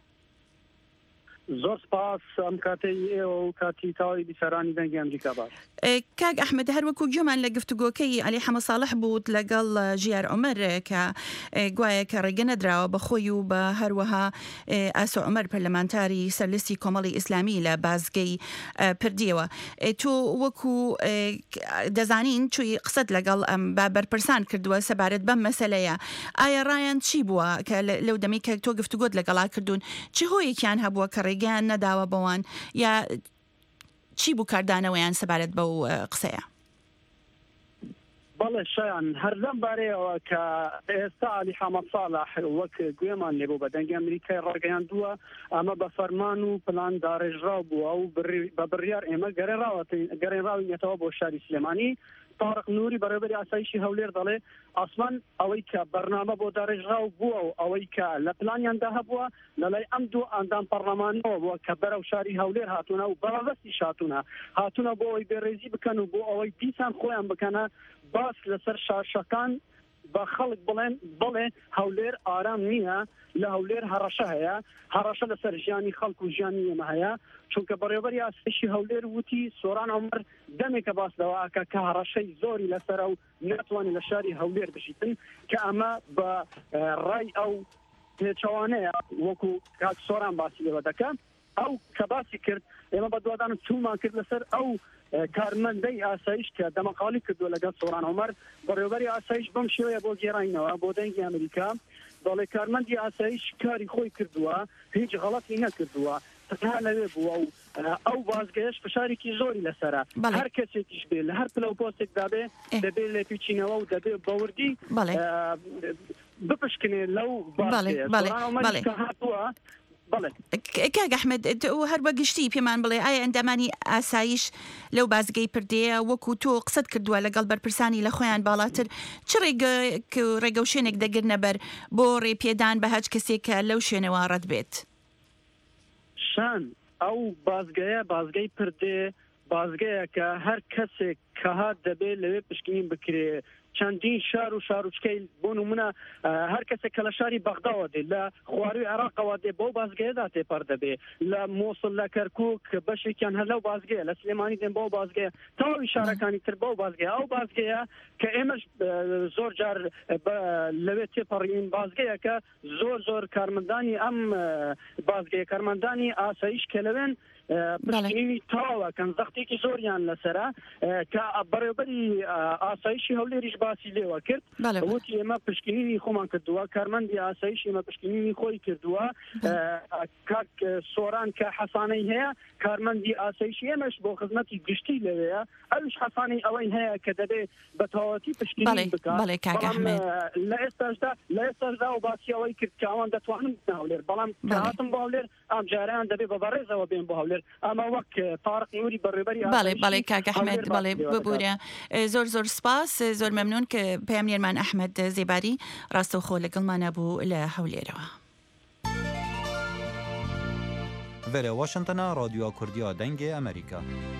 زۆر سپاس ئەم کاتەی ئێوە و کاتی تاوای بیسەرانی دەنگی ئەمریکا باش. کاک ئەحمەد هەروەکو گوێمان لە گفتوگۆکەی عەلی حەمە ساڵح بوو لەگەڵ ژیار عومەر کە گوایە کە ڕێگە نەدراوە بە خۆی و بە هەروەها ئاسۆ عومەر پەرلەمانتاری سەرلیستی کۆمەڵی ئیسلامی لە بازگەی پردیەوە تۆ وەکو دەزانین چووی قسەت لەگەڵ ئەم بەرپرسان کردووە سەبارەت بەم مەسەلەیە ئایا ڕایان چی بووە کە لەو دەمەی کە تۆ گفتوگۆت لەگەڵا کردوون چ هۆیەکیان هەبووە کە ڕێگەیان نەداوە بەوان یا چی بوو کاردانەوەیان سەبارەت بەو قسەیە؟ بەڵێ شایان هەر لەم بارەیەوە کە ئێستا علی حەمەد ساڵح وەک گوێمان لێبوو بە دەنگی ئەمریکای ڕاگەیاندووە ئەمە بە فەرمان و پلان داڕێژراو بووە و بە بڕیار ئێمە گەڕێنراوینێتەوە بۆ شاری سلێمانی. طارق نوری بەڕێوەبەری ئاسایشی هەولێر دەڵێ ئاسمان ئەوەی کە بەرنامە بۆ داڕێژراو بووە و ئەوەی کە لە پلانیاندا هەبووە لەلای ئەم دوو ئەندام پەرلەمانەوە بووە کە بەرەو شاری هەولێر هاتوونە و بەڕەبەستی هاتوونە بۆ ئەوەی بێڕێزی بکەن و بۆ ئەوەی دیسان خۆیان بکەنە باس لەسەر شاشەکان بە خەڵک بڵێ هەولێر ئارام نییە، لە هەولێر هەڕەشە هەیە، هەڕەشە لەسەر ژیانی خەڵک و ژیانی ئێمە هەیە، چونکە بەڕێوەبەری ئاسایشی هەولێر وتی سۆران عومەر دەمێکە باس دەواکە کە هەڕەشەی زۆری لەسەرە و ناتوانێت لە شاری هەولێر بشیتن کە ئەمە بە ڕای ئەو پێچەوانەیە وەکو کاک سۆران باسی لێوە دەکەن. ئەو کە باسی کرد ئێمە بە دووادانم چوومان کرد لەسەر ئەو کارمەندەی ئاسایش کە دەمەقاڵی کردووە لەگەڵ سۆران عومەر. بەڕێوەبەری ئاسایش بەم شێوەیە بۆ گێڕاینەوە بۆ دەنگی ئەمریکا دەڵێ کارمەندی ئاسایش کاری خۆی کردووە، هیچ غەڵەتی نەکردووە، تەنها لەوێ بووە و ئەو بازگەیەش فشارێکی زۆری لەسەرە. هەر کەسێکیش بێ لە هەر پلە و پۆستێکدا بێ دەبێت لێ پیچینەوە و دەبێت بەوردی بپشکنێ لەو بازگەیە هاتووە. کاک ئەحمەد هەر بەگشتی پێمان بڵێ ئایا ئەندامانی ئاسایش لەو بازگەی پردەیە وەکو تۆ قسەت کردووە لەگەڵ بەرپرسانی لە خۆیان باڵاتر چ ڕێگە و شوێنێک دەگرنە بەر بۆ ڕێپێدان بە هەچ کەسێکە لەو شوێنەوە ڕەت بێت؟ شان ئەو بازگەی پردێ بازگەیە کە هەر کەسێک کە هات دەبێت لەوێ پشکنین بکرێ. چەندین شار و شاروچکەی بۆ نمونە هەر کەسێک کە لە شاری بەغداوە دێ لە خواروی عێراقەوە دێ بۆ بازگەیەدا تێپەر دەبێ، لە مۆسڵ لە کەرکووک بەشێکیان هەر لەو بازگەیە، لە سلێمانی دێن بۆ بازگەیە، تەواوی شارەکانی تر بۆ بازگەیە. ئەو بازگەیە کە ئێمەش زۆر جار لەوێ تێپەڕین بازگەیە کە زۆر کارمەندانی ئەم بازگەیە کارمەندانی ئاسایش کە لەوێن پشکنینی تاوەکەن زەختێکی زۆریان لەسرە کە بەڕێوەبەری ئاسایشی هەولێریش باسی لێوە کرد وتی ئێمە پشکنینی خۆمان کردووە، کارمەندی ئاسایش ئێمە پشکنینی خۆی کردووە. کاک سۆران کە حەسانەی هەیە کارمەندی ئاسایشی ئێمەش بۆ خزمەتی گشتی لەوەیە، ئەوش حەسانەی ئەوەی هەیە کە دەبێت بە تەواوەتی پشکنین بکات. لە ئێستاشدا و باسی ئەوەی کرد کە ئەوان دەتوانن هەولێر، بەڵام کە هاتم بۆ هەولێر ئەم جاریان دەبێت بە بەڕێزەوە بێن بۆ هەولێر. ئەمە وەک طارق نوری بەڕێوەبەری بەڵێ کاک ئەحمەد بەڵێ ببوورە زۆر سپاس، زۆر مەمنون کە پەیامێرمان ئەحمەد زێباری ڕاستەوخۆ لەگەڵمانە بوو لە هەولێرەوە. بەرە واشنگتنە رادیۆ کوردیا دەنگی ئەمریکا.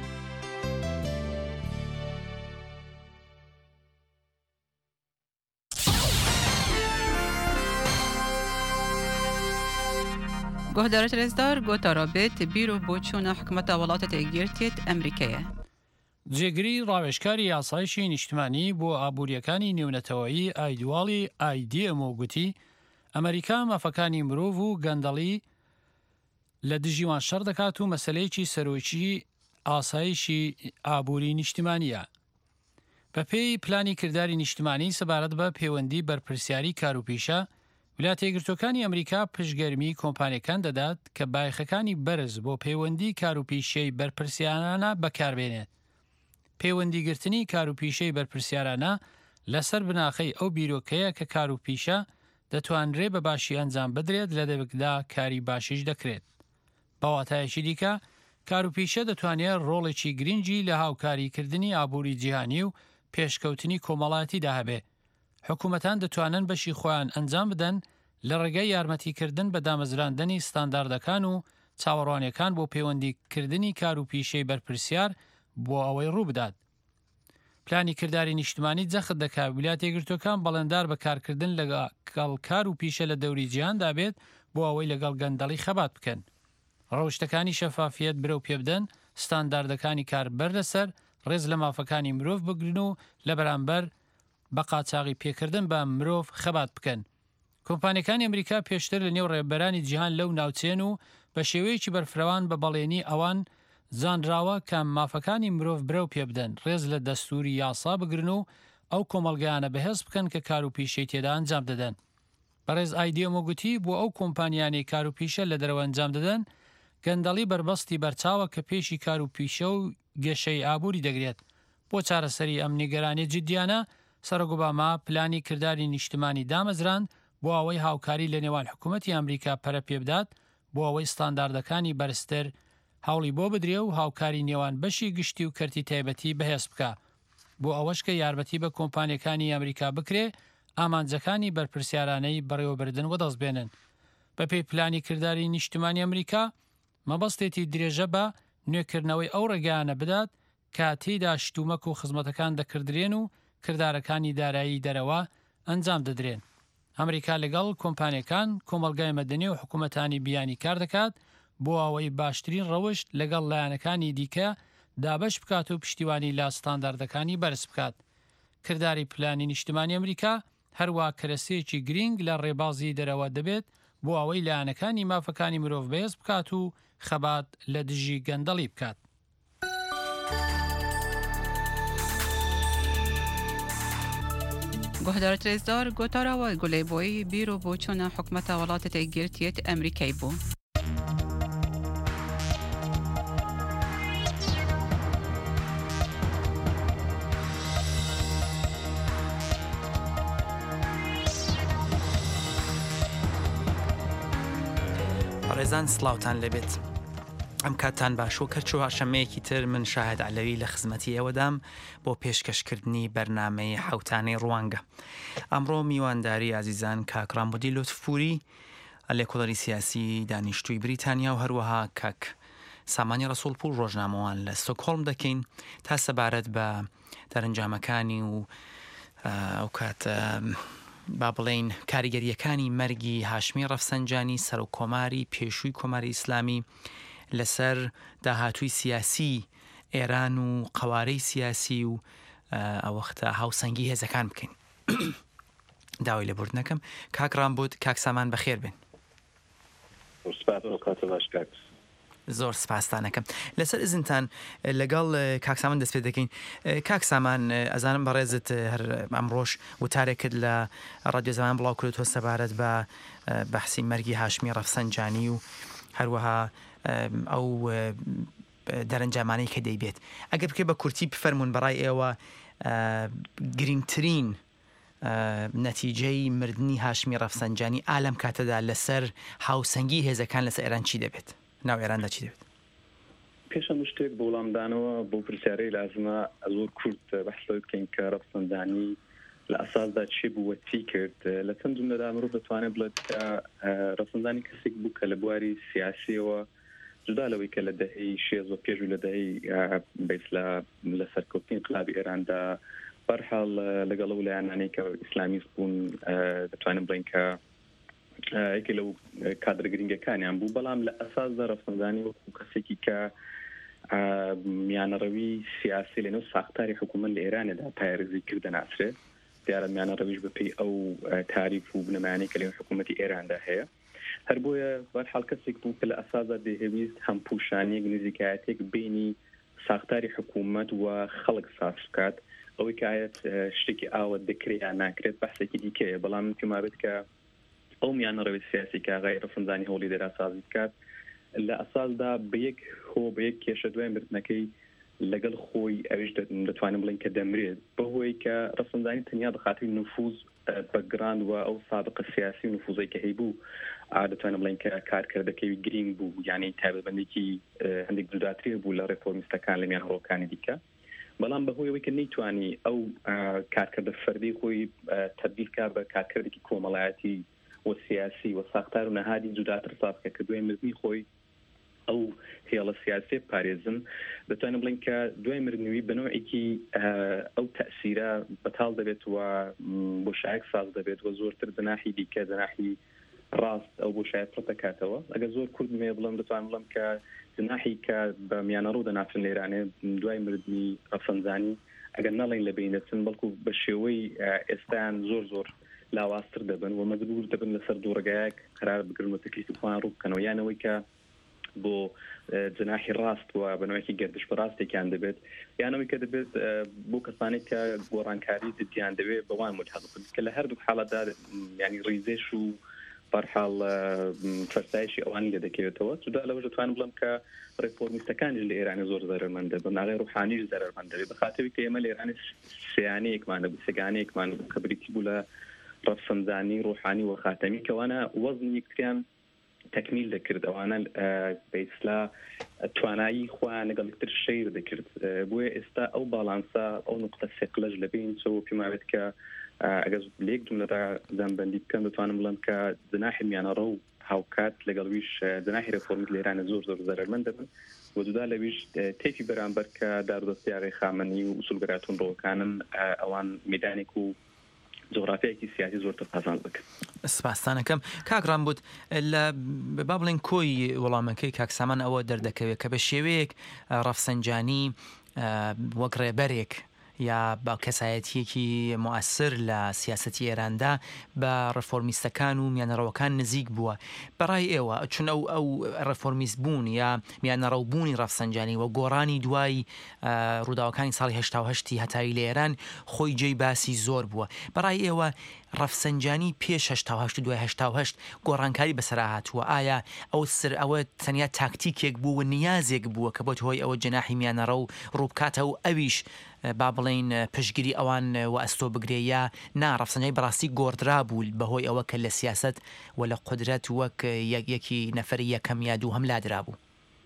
گهدارت رزدار گوتا رابط بیرو بۆچوونە حکومەتە وڵاتە تێگیرتێت ئەمریکایە. جێگری ڕاوێژکاری یاسایشی نیشتمانی بۆ ئابوووریەکانی نێونەتەوەیی ئایدواڵی ئایدیەمە گوتی ئەمریکا مافەکانی مرۆڤ و گەندەڵی لە دژیوان شەڕ دەکات و مەسەلەیەکی سەرۆکی ئاسایشی ئابووری نیشتمانیە. بەپێی پلانی کردداری نیشتمانی سەبارەت بە پەیوەندی بەرپرسیاری کاروپیشە، ویلایەتە یەکگرتووەکانی ئەمریکا پشتگەرمی کۆمپانیەکان دەدات کە بایخەکانی بەرز بۆ پەیوەندی کاروپیشەی بەرپرسیارانە بەکاربێنێت. پەیوەندیگرتنی کاروپیشەی بەرپرسیارانە لەسەر بناخەی ئەو بیرۆکەیە کە کاروپیشە دەتوانرێ بە باشی ئەنجام بدرێت لە دەبکدا کاری باشیش دەکرێت. بەواتایەکی دیکە کاروپیشە دەتوانێت ڕۆڵێکی گرنگی لە هاوکاریکردنی ئابووری جیهانی و پێشکەوتنی کۆمەڵایەتیدا هەبێ. حکوومەتان دەتوانن بەشی خۆیان ئەنجام بدەن لە ڕێگەی یارمەتیکردن بە دامەزراندنی ستانداردەکان و چاوەڕوانیەکان بۆ پەیوەندیکردنی کاروپیشەی بەرپرسیار بۆ ئەوەی ڕوو بدات. پلانی کردداری نیشتمانی جەخت دەکات ویلایەتە یەکگرتووەکان بەڵێندار بەکارکردن لەگەڵ کاروپیشە لە دەوری جیهاندا بێت بۆ ئەوەی لەگەڵ گەندەڵی خەبات بکەن. ڕەوشتەکانی شەفافیەت برەو پێبدەن، ستانداردەکانی کاربەر لەسەر ڕێز لە مافەکانی مرۆڤ بگرن و لە بەرامبەر بە قاچاغی پێکردن بە مرۆڤ خەبات بکەن. کۆمپانیەکانی ئەمریکا پێشتر لە نێو ڕێبەرانی جیهان لەو ناوچێن و بە شێوەیەکی بەرفرەوان بە بەڵێنی ئەوان زانراوە کە مافەکانی مرۆڤ برەو پێبدەن، ڕێز لە دەستوری یاسا بگرن و ئەو کۆمەڵگەیانە بەهێز بکەن کە کاروپیشەی تێدا ئەنجام دەدەن. بەڕێز ئایدیەمە گوتی بۆ ئەو کۆمپانیانی کاروپیشە لە دەرەوە ئەنجام دەدەن گەندەڵی بربەستی بەرچاوە کە پێشی کاروپیشە و گەشەی ئابووری دەگرێت. بۆ چارەسەری ئەم نیگەرانی جدیانە سەرۆک ئۆباما پلانی کردداری نیشتمانی دامەزراند بۆ ئەوەی هاوکاری لە نێوان حکوومەتی ئەمریکا پەرە پێبدات بۆ ئەوەی ستانداردەکانی بەرزتر هەوڵی بۆ بدرێ و هاوکاری نێوان بەشی گشتی و کەرتی تایبەتی بەهێز بکە بۆ ئەوەش کە یارمەتی بە کۆمپانیەکانی ئەمریکا بکرێ ئامانجەکانی بەرپرسیارانەی بەڕێوەبردن وەدەستبێنن. بە پێی پلانی کردداری نیشتمانی ئەمریکا مەبەستێتی درێژە بە نوێکردنەوەی ئەو ڕێگەیانە بدات کە تێیدا شتومەک و خزمەتەکان دەکردرێن و کردارەکانی دارایی دەرەوە ئەنجام دەدرێن. ئەمریکا لەگەڵ کۆمپانیەکان کۆمەلگای مەدەنی و حکوومەتانی بیانی کار دەکات بۆ ئەوەی باشترین ڕەوشت لەگەڵ لایەنەکانی دیکە دابش بکات و پشتیوانی لا ستانداردەکانی بەرز بکات. کردداری پلانی نیشتمانی ئەمریکا هەروە کەرەسەیەکی گرنگ لە ڕێبازی دەرەوە دەبێت بۆ ئەوەی لایەنەکانی مافەکانی مرۆڤ بەهێز بکات و خەبات لە دژی گەندەڵی بکات. گۆهدارە رێزدار گۆتاراوە گولەیبۆی بیرۆ بۆ چۆنە حکومەتە وڵاتە یەکگرتوویەت ئەمریکای بوو. ڕێزان سڵاوتان لەبێت. ئەم کاتان باشوە کەرچوە شەمەیەکی تر من شاهد عەلەوی لە خزمەتی ئێوەدام بۆ پێشکەشکردنی بەرنامەی حەوتانەی ڕوانگە. ئەمڕۆ میوانداری ئازیزان کاکرامبودی لۆتفپوری لێکۆڵەری سیاسی دانیشتووی بریتانیا و هەروەها کاک سامانی ڕەسوڵپور ڕۆژنامەوان لە ستۆکهۆڵم دەکەین تا سەبارەت بە دەرەنجامەکانی و ئەو کات با بڵێین کاریگەریەکانی مەرگی هاشمی ڕەفسەنجانی سەر و کۆماری پێشووی کۆماری ئیسلامی لەسەر داهاتووی سیاسی ئێران و قوارەی سیاسی و ئەوەختە هاوسەنگی هێزەکان بکەین. داوای لە بردنەکەم کاکرامبود کاک سامان بەخێر بن. زۆر سپاسدانەکەم. لەسەر ئزنتان لەگەڵ کاکسامان دەست پێ دەکەین. کاکسامان ئەزانم بەڕێزت هەر ئەمڕۆژ وتارێکت لە ڕادیۆ زەمان بڵاو کردوتەوە سەبارەت بە بەحسی مەرگی هاشمی ڕەفسەنجانی و هەروەها ئەو دەرەنجامانەی کە دەیبێت. ئەگەر بکە بە کورتی بفەرمونون بەڕای ئێوە گرنگترین نەتیجەی مردنی هاشمی ڕەفسەنجانی ئالەم کاتەدا لەسەر هاوسەنگی هێزەکان لەسەر ئێران چی دەبێت؟ ناو ئێراندا چی دەبێت؟ پێشە شتێک بۆ وەڵامدانەوە بۆ پرسیارەی لازمە زۆر کورت بەحسەوەی بکەین کە ڕەفسەنجانی لە ئەساسدا چی بوو چی کرد. لە چەند جملەدا مرۆڤ دەتوانێت بڵێت کە ڕەفسەنجانی کەسێک بوو کە لە بواری سیاسیەوە جودا لەوەی کە لە دەهەی شێز و پێش و لە دەهەی بەیس لە سەرکەوتنی انقلابی ئێراندا بەرحاڵ لەگەڵ ئەو لایەنانەی کە ئیسلامیست بوون دەتوانین بڵێین کە یەکێ لەو کادرە گرنگەکانیان بوو. بەڵام لە ئەساسدا ڕەفسەنجانی وەکو کەسێکی کە میانەڕەوی سیاسی لەنێو ساختاری حکوومەت لە ئێرانەدا پایەرزی کردە ناسرێت. دیارە میانەڕەویش بەپێی ئەو تاریف و بنەمایانەی کە لەنێو حکوومەتی ئێراندا هەیە. هەر بۆیە بەرحاڵ کەسێک بوو کە لە ئەساسدا دەیهەویست هەمپوشانیەک نزیکایەتێک بینی ساختاری حکوومەت و خەڵک ساز بکات. ئەوەی کە ئاەت شتێکی ئاوە دەکرێت یان ناکرێت بەحسێکی دیکەیە. بەڵام پێما بێت کە ئەو میانەڕەوی سیاسی کە ئاغای ڕەفسەنجانی هەوڵی دەراسازی بکات لە ئەساسدا بە یەک کێشە دوای مردنەکەی لەگەڵ خۆی ئەویش دەتوانین بڵین کە دەمرێت بەهۆی کە ڕەفسەنجانی تەنیا بەخاتری نفوذ بەگراند و ئەو سابقە سیاسی و نفوذی کە هەیبوو دەتوانین بڵین کە کارکردەکەی گرنگ بوو، یعنی تایبەتمەندێکی هەندێک جوداتری بوو لە ڕێفۆرمیستەکان لە میانڕۆکانی دیکە. بەڵام بەهۆی ئەوەی کە نەیتوانی ئەو کارکردە فەردی خۆی تەبدیل کا بە کارکردێکی کۆمەڵایەتی و سیاسی و ساختار و نەهادی جوداتر ساز کە دوای مردنی خۆی ئەو هێڵە سیاسی پارێزن دەتوانین بڵین کە دوای مردنەوەی بەنەوەیەکی ئەو تەئسیرە بەتاڵ دەبێت و بۆشایەک ساز دەبێت و زۆرتر جەناحی دیکە جەناحی ڕاست ئەو بۆشایە پڕ دەکاتەوە. ئەگەر زۆر کورت مێ بڵم دەتوانم بڵم کە جەناحی کە بە میانەڕوو دەناچن لە ئێرانێ دوای مردنی ڕەفسەنجانی ئەگەر نەڵێن لە بین دەچن بەڵکو بە شێوەی ئێستایان زۆر لاوااستر دەبن و مەجبور دەبن لەسەر دوو ڕێگایەک قرار بگرن و تەکلیفیان ڕوو بکەنەوە، یانەوەی کە بۆ جەناحی ڕاست و بەنەوەیەکی گردش بەڕاستێکیان دەبێت، یانەوەی کە دەبێت بۆ کەسانێک کە گۆڕانکاری دەیان دەوێت بەوان ملحق بن کە لە هەردوو حاڵەتدا ینی ڕیزێش و بەرحاڵ فەرسایشی ئەوانی لێ دەکەوێتەوە جودا لەوە دەتوانم بڵم کە ڕێفۆرمیستەکانیش لە ئێرانی زۆر زەرمەندە بە ناغی ڕوحانیش زەرمەندەوێت بە خاتەوی کە ئێمە لە ئێرانی سیانەیەکمانە بوو سێگانەیەکمان بوو کە بریتی بوو لە ڕەفسەنجانی ڕوحانی و خاتەمی کەوانە وەزنی یەکتریان تەکمیل دەکرد ئەوانە بەئیسلا توانایی خۆیان لەگەڵ یەکتر شەیر دەکرد بۆیە ئێستا ئەو باڵانسا ئەو نقطە سێقلەش لەبین چەوە پێماوێت کە ئەگەر لێک جملەدا زەمبەندی بکەم دەتوانم بڵم کە جناحی میانەڕە و هاوکات لەگەڵویش جناحی ڕێفۆرمی لە ئێرانە زۆر زەرمەند دەبن و جودا لەویش تێکی بەرامبەر کە دارودەستیاری خامنەی و ئوسولگەراتون ڕۆکانن ئەوان میدانێک و جغرافیایەکی سیاسی زۆر تەپازان بکەن. سپاسانەکەم کاکران بوت لە با بڵێن کۆی وەڵامەکەی کاکسامان ئەوە دەردەکەوێت کە بە شێوەیەک ڕەفسەنجانی وەک ڕێبەرێک یا با کەسایەتیەکی مؤثر لە سیاسەتی ئێراندا بە ڕێفۆرمیستەکان و میانەڕەوەکان نزیک بووە بەڕای ئێوە چون ئەو ڕێفۆرمیست بوون یا میانەڕەوبوونی ڕەفسەنجانی و گۆڕانی دوای ڕووداوەکانی ساڵی 1970 هەتایی لە ئێران خۆی جێی باسی زۆر بووە بەڕای ئێوە ڕەفسەنجانی پێش 1970 دوای 1970 گۆڕانکاری بەسەرا هاتووە ئایا ئەوە تەنیا تاکتیکێک بوو و نیازێک بووە کە بۆت هۆی ئەوە جەناحی میانەڕە و ڕووبکاتە و ئەویش با بڵین پشگیری ئەوان و ئەستۆ بگرێیا نا ڕەفسەنجانی بەڕاستی گۆڕدرا بوو بەهۆی ئەوە کە لە سیاست و لە قودرەت وەک یەکی نەفەری یەکەم یا دوو هەم لادرا بوو.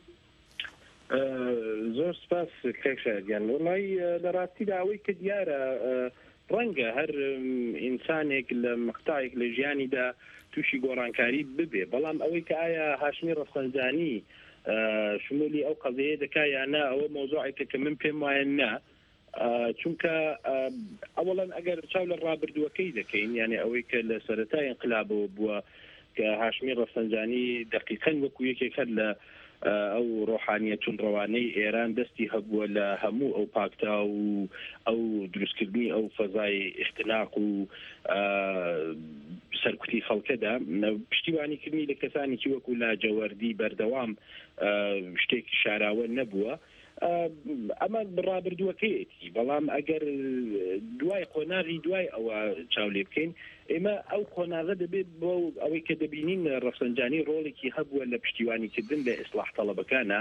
زۆر سپاس کەکشاریان وڵی لە ڕاستیدا ئەوەی کە دیارە ڕەنگە هەر ئینسانێک لە مقتاعێک لە ژیانیدا تووشی گۆڕانکاری ببێ بەڵام ئەوەی کە ئایا هاشمی ڕەفسەنجانی شمولی ئەو قەزەیە دەکا یانە ئەوە مۆزوعێکە کە من پێم وایە نا چونکە ئەوڵەن ئەگەر چاو لە ڕابردووەکەی دەکەین یعنی ئەوەی کە لە سەرەتای انقلابەوە بووە کە هاشمی ڕەفسەنجانی دقیقاً وەکو یەکێک هەر لە ئەو ڕۆحانیەتون ڕەوانەی ئێران دەستی هەبووە لە هەموو ئەو پاکتا و ئەو دروستکردنی ئەو فەزای اختناق و سەرکوتی خەڵکەدا پشتیوانیکردنی لە کەسانێکی وەکو لاجەوەردی بەردەوام شتێکی شاراوە نەبووە ئەمە بڕابردووەکەیەتی بەڵام ئەگەر دوای قۆناغی دوای ئەوە چاو لێ بکەین ئێمە ئەو قۆناغە دەبێت بۆ ئەوەی کە دەبینین ڕەفسەنجانی ڕۆڵێکی هەبووە لە پشتیوانیکردن لە ئیسلاح تەڵەبەکانە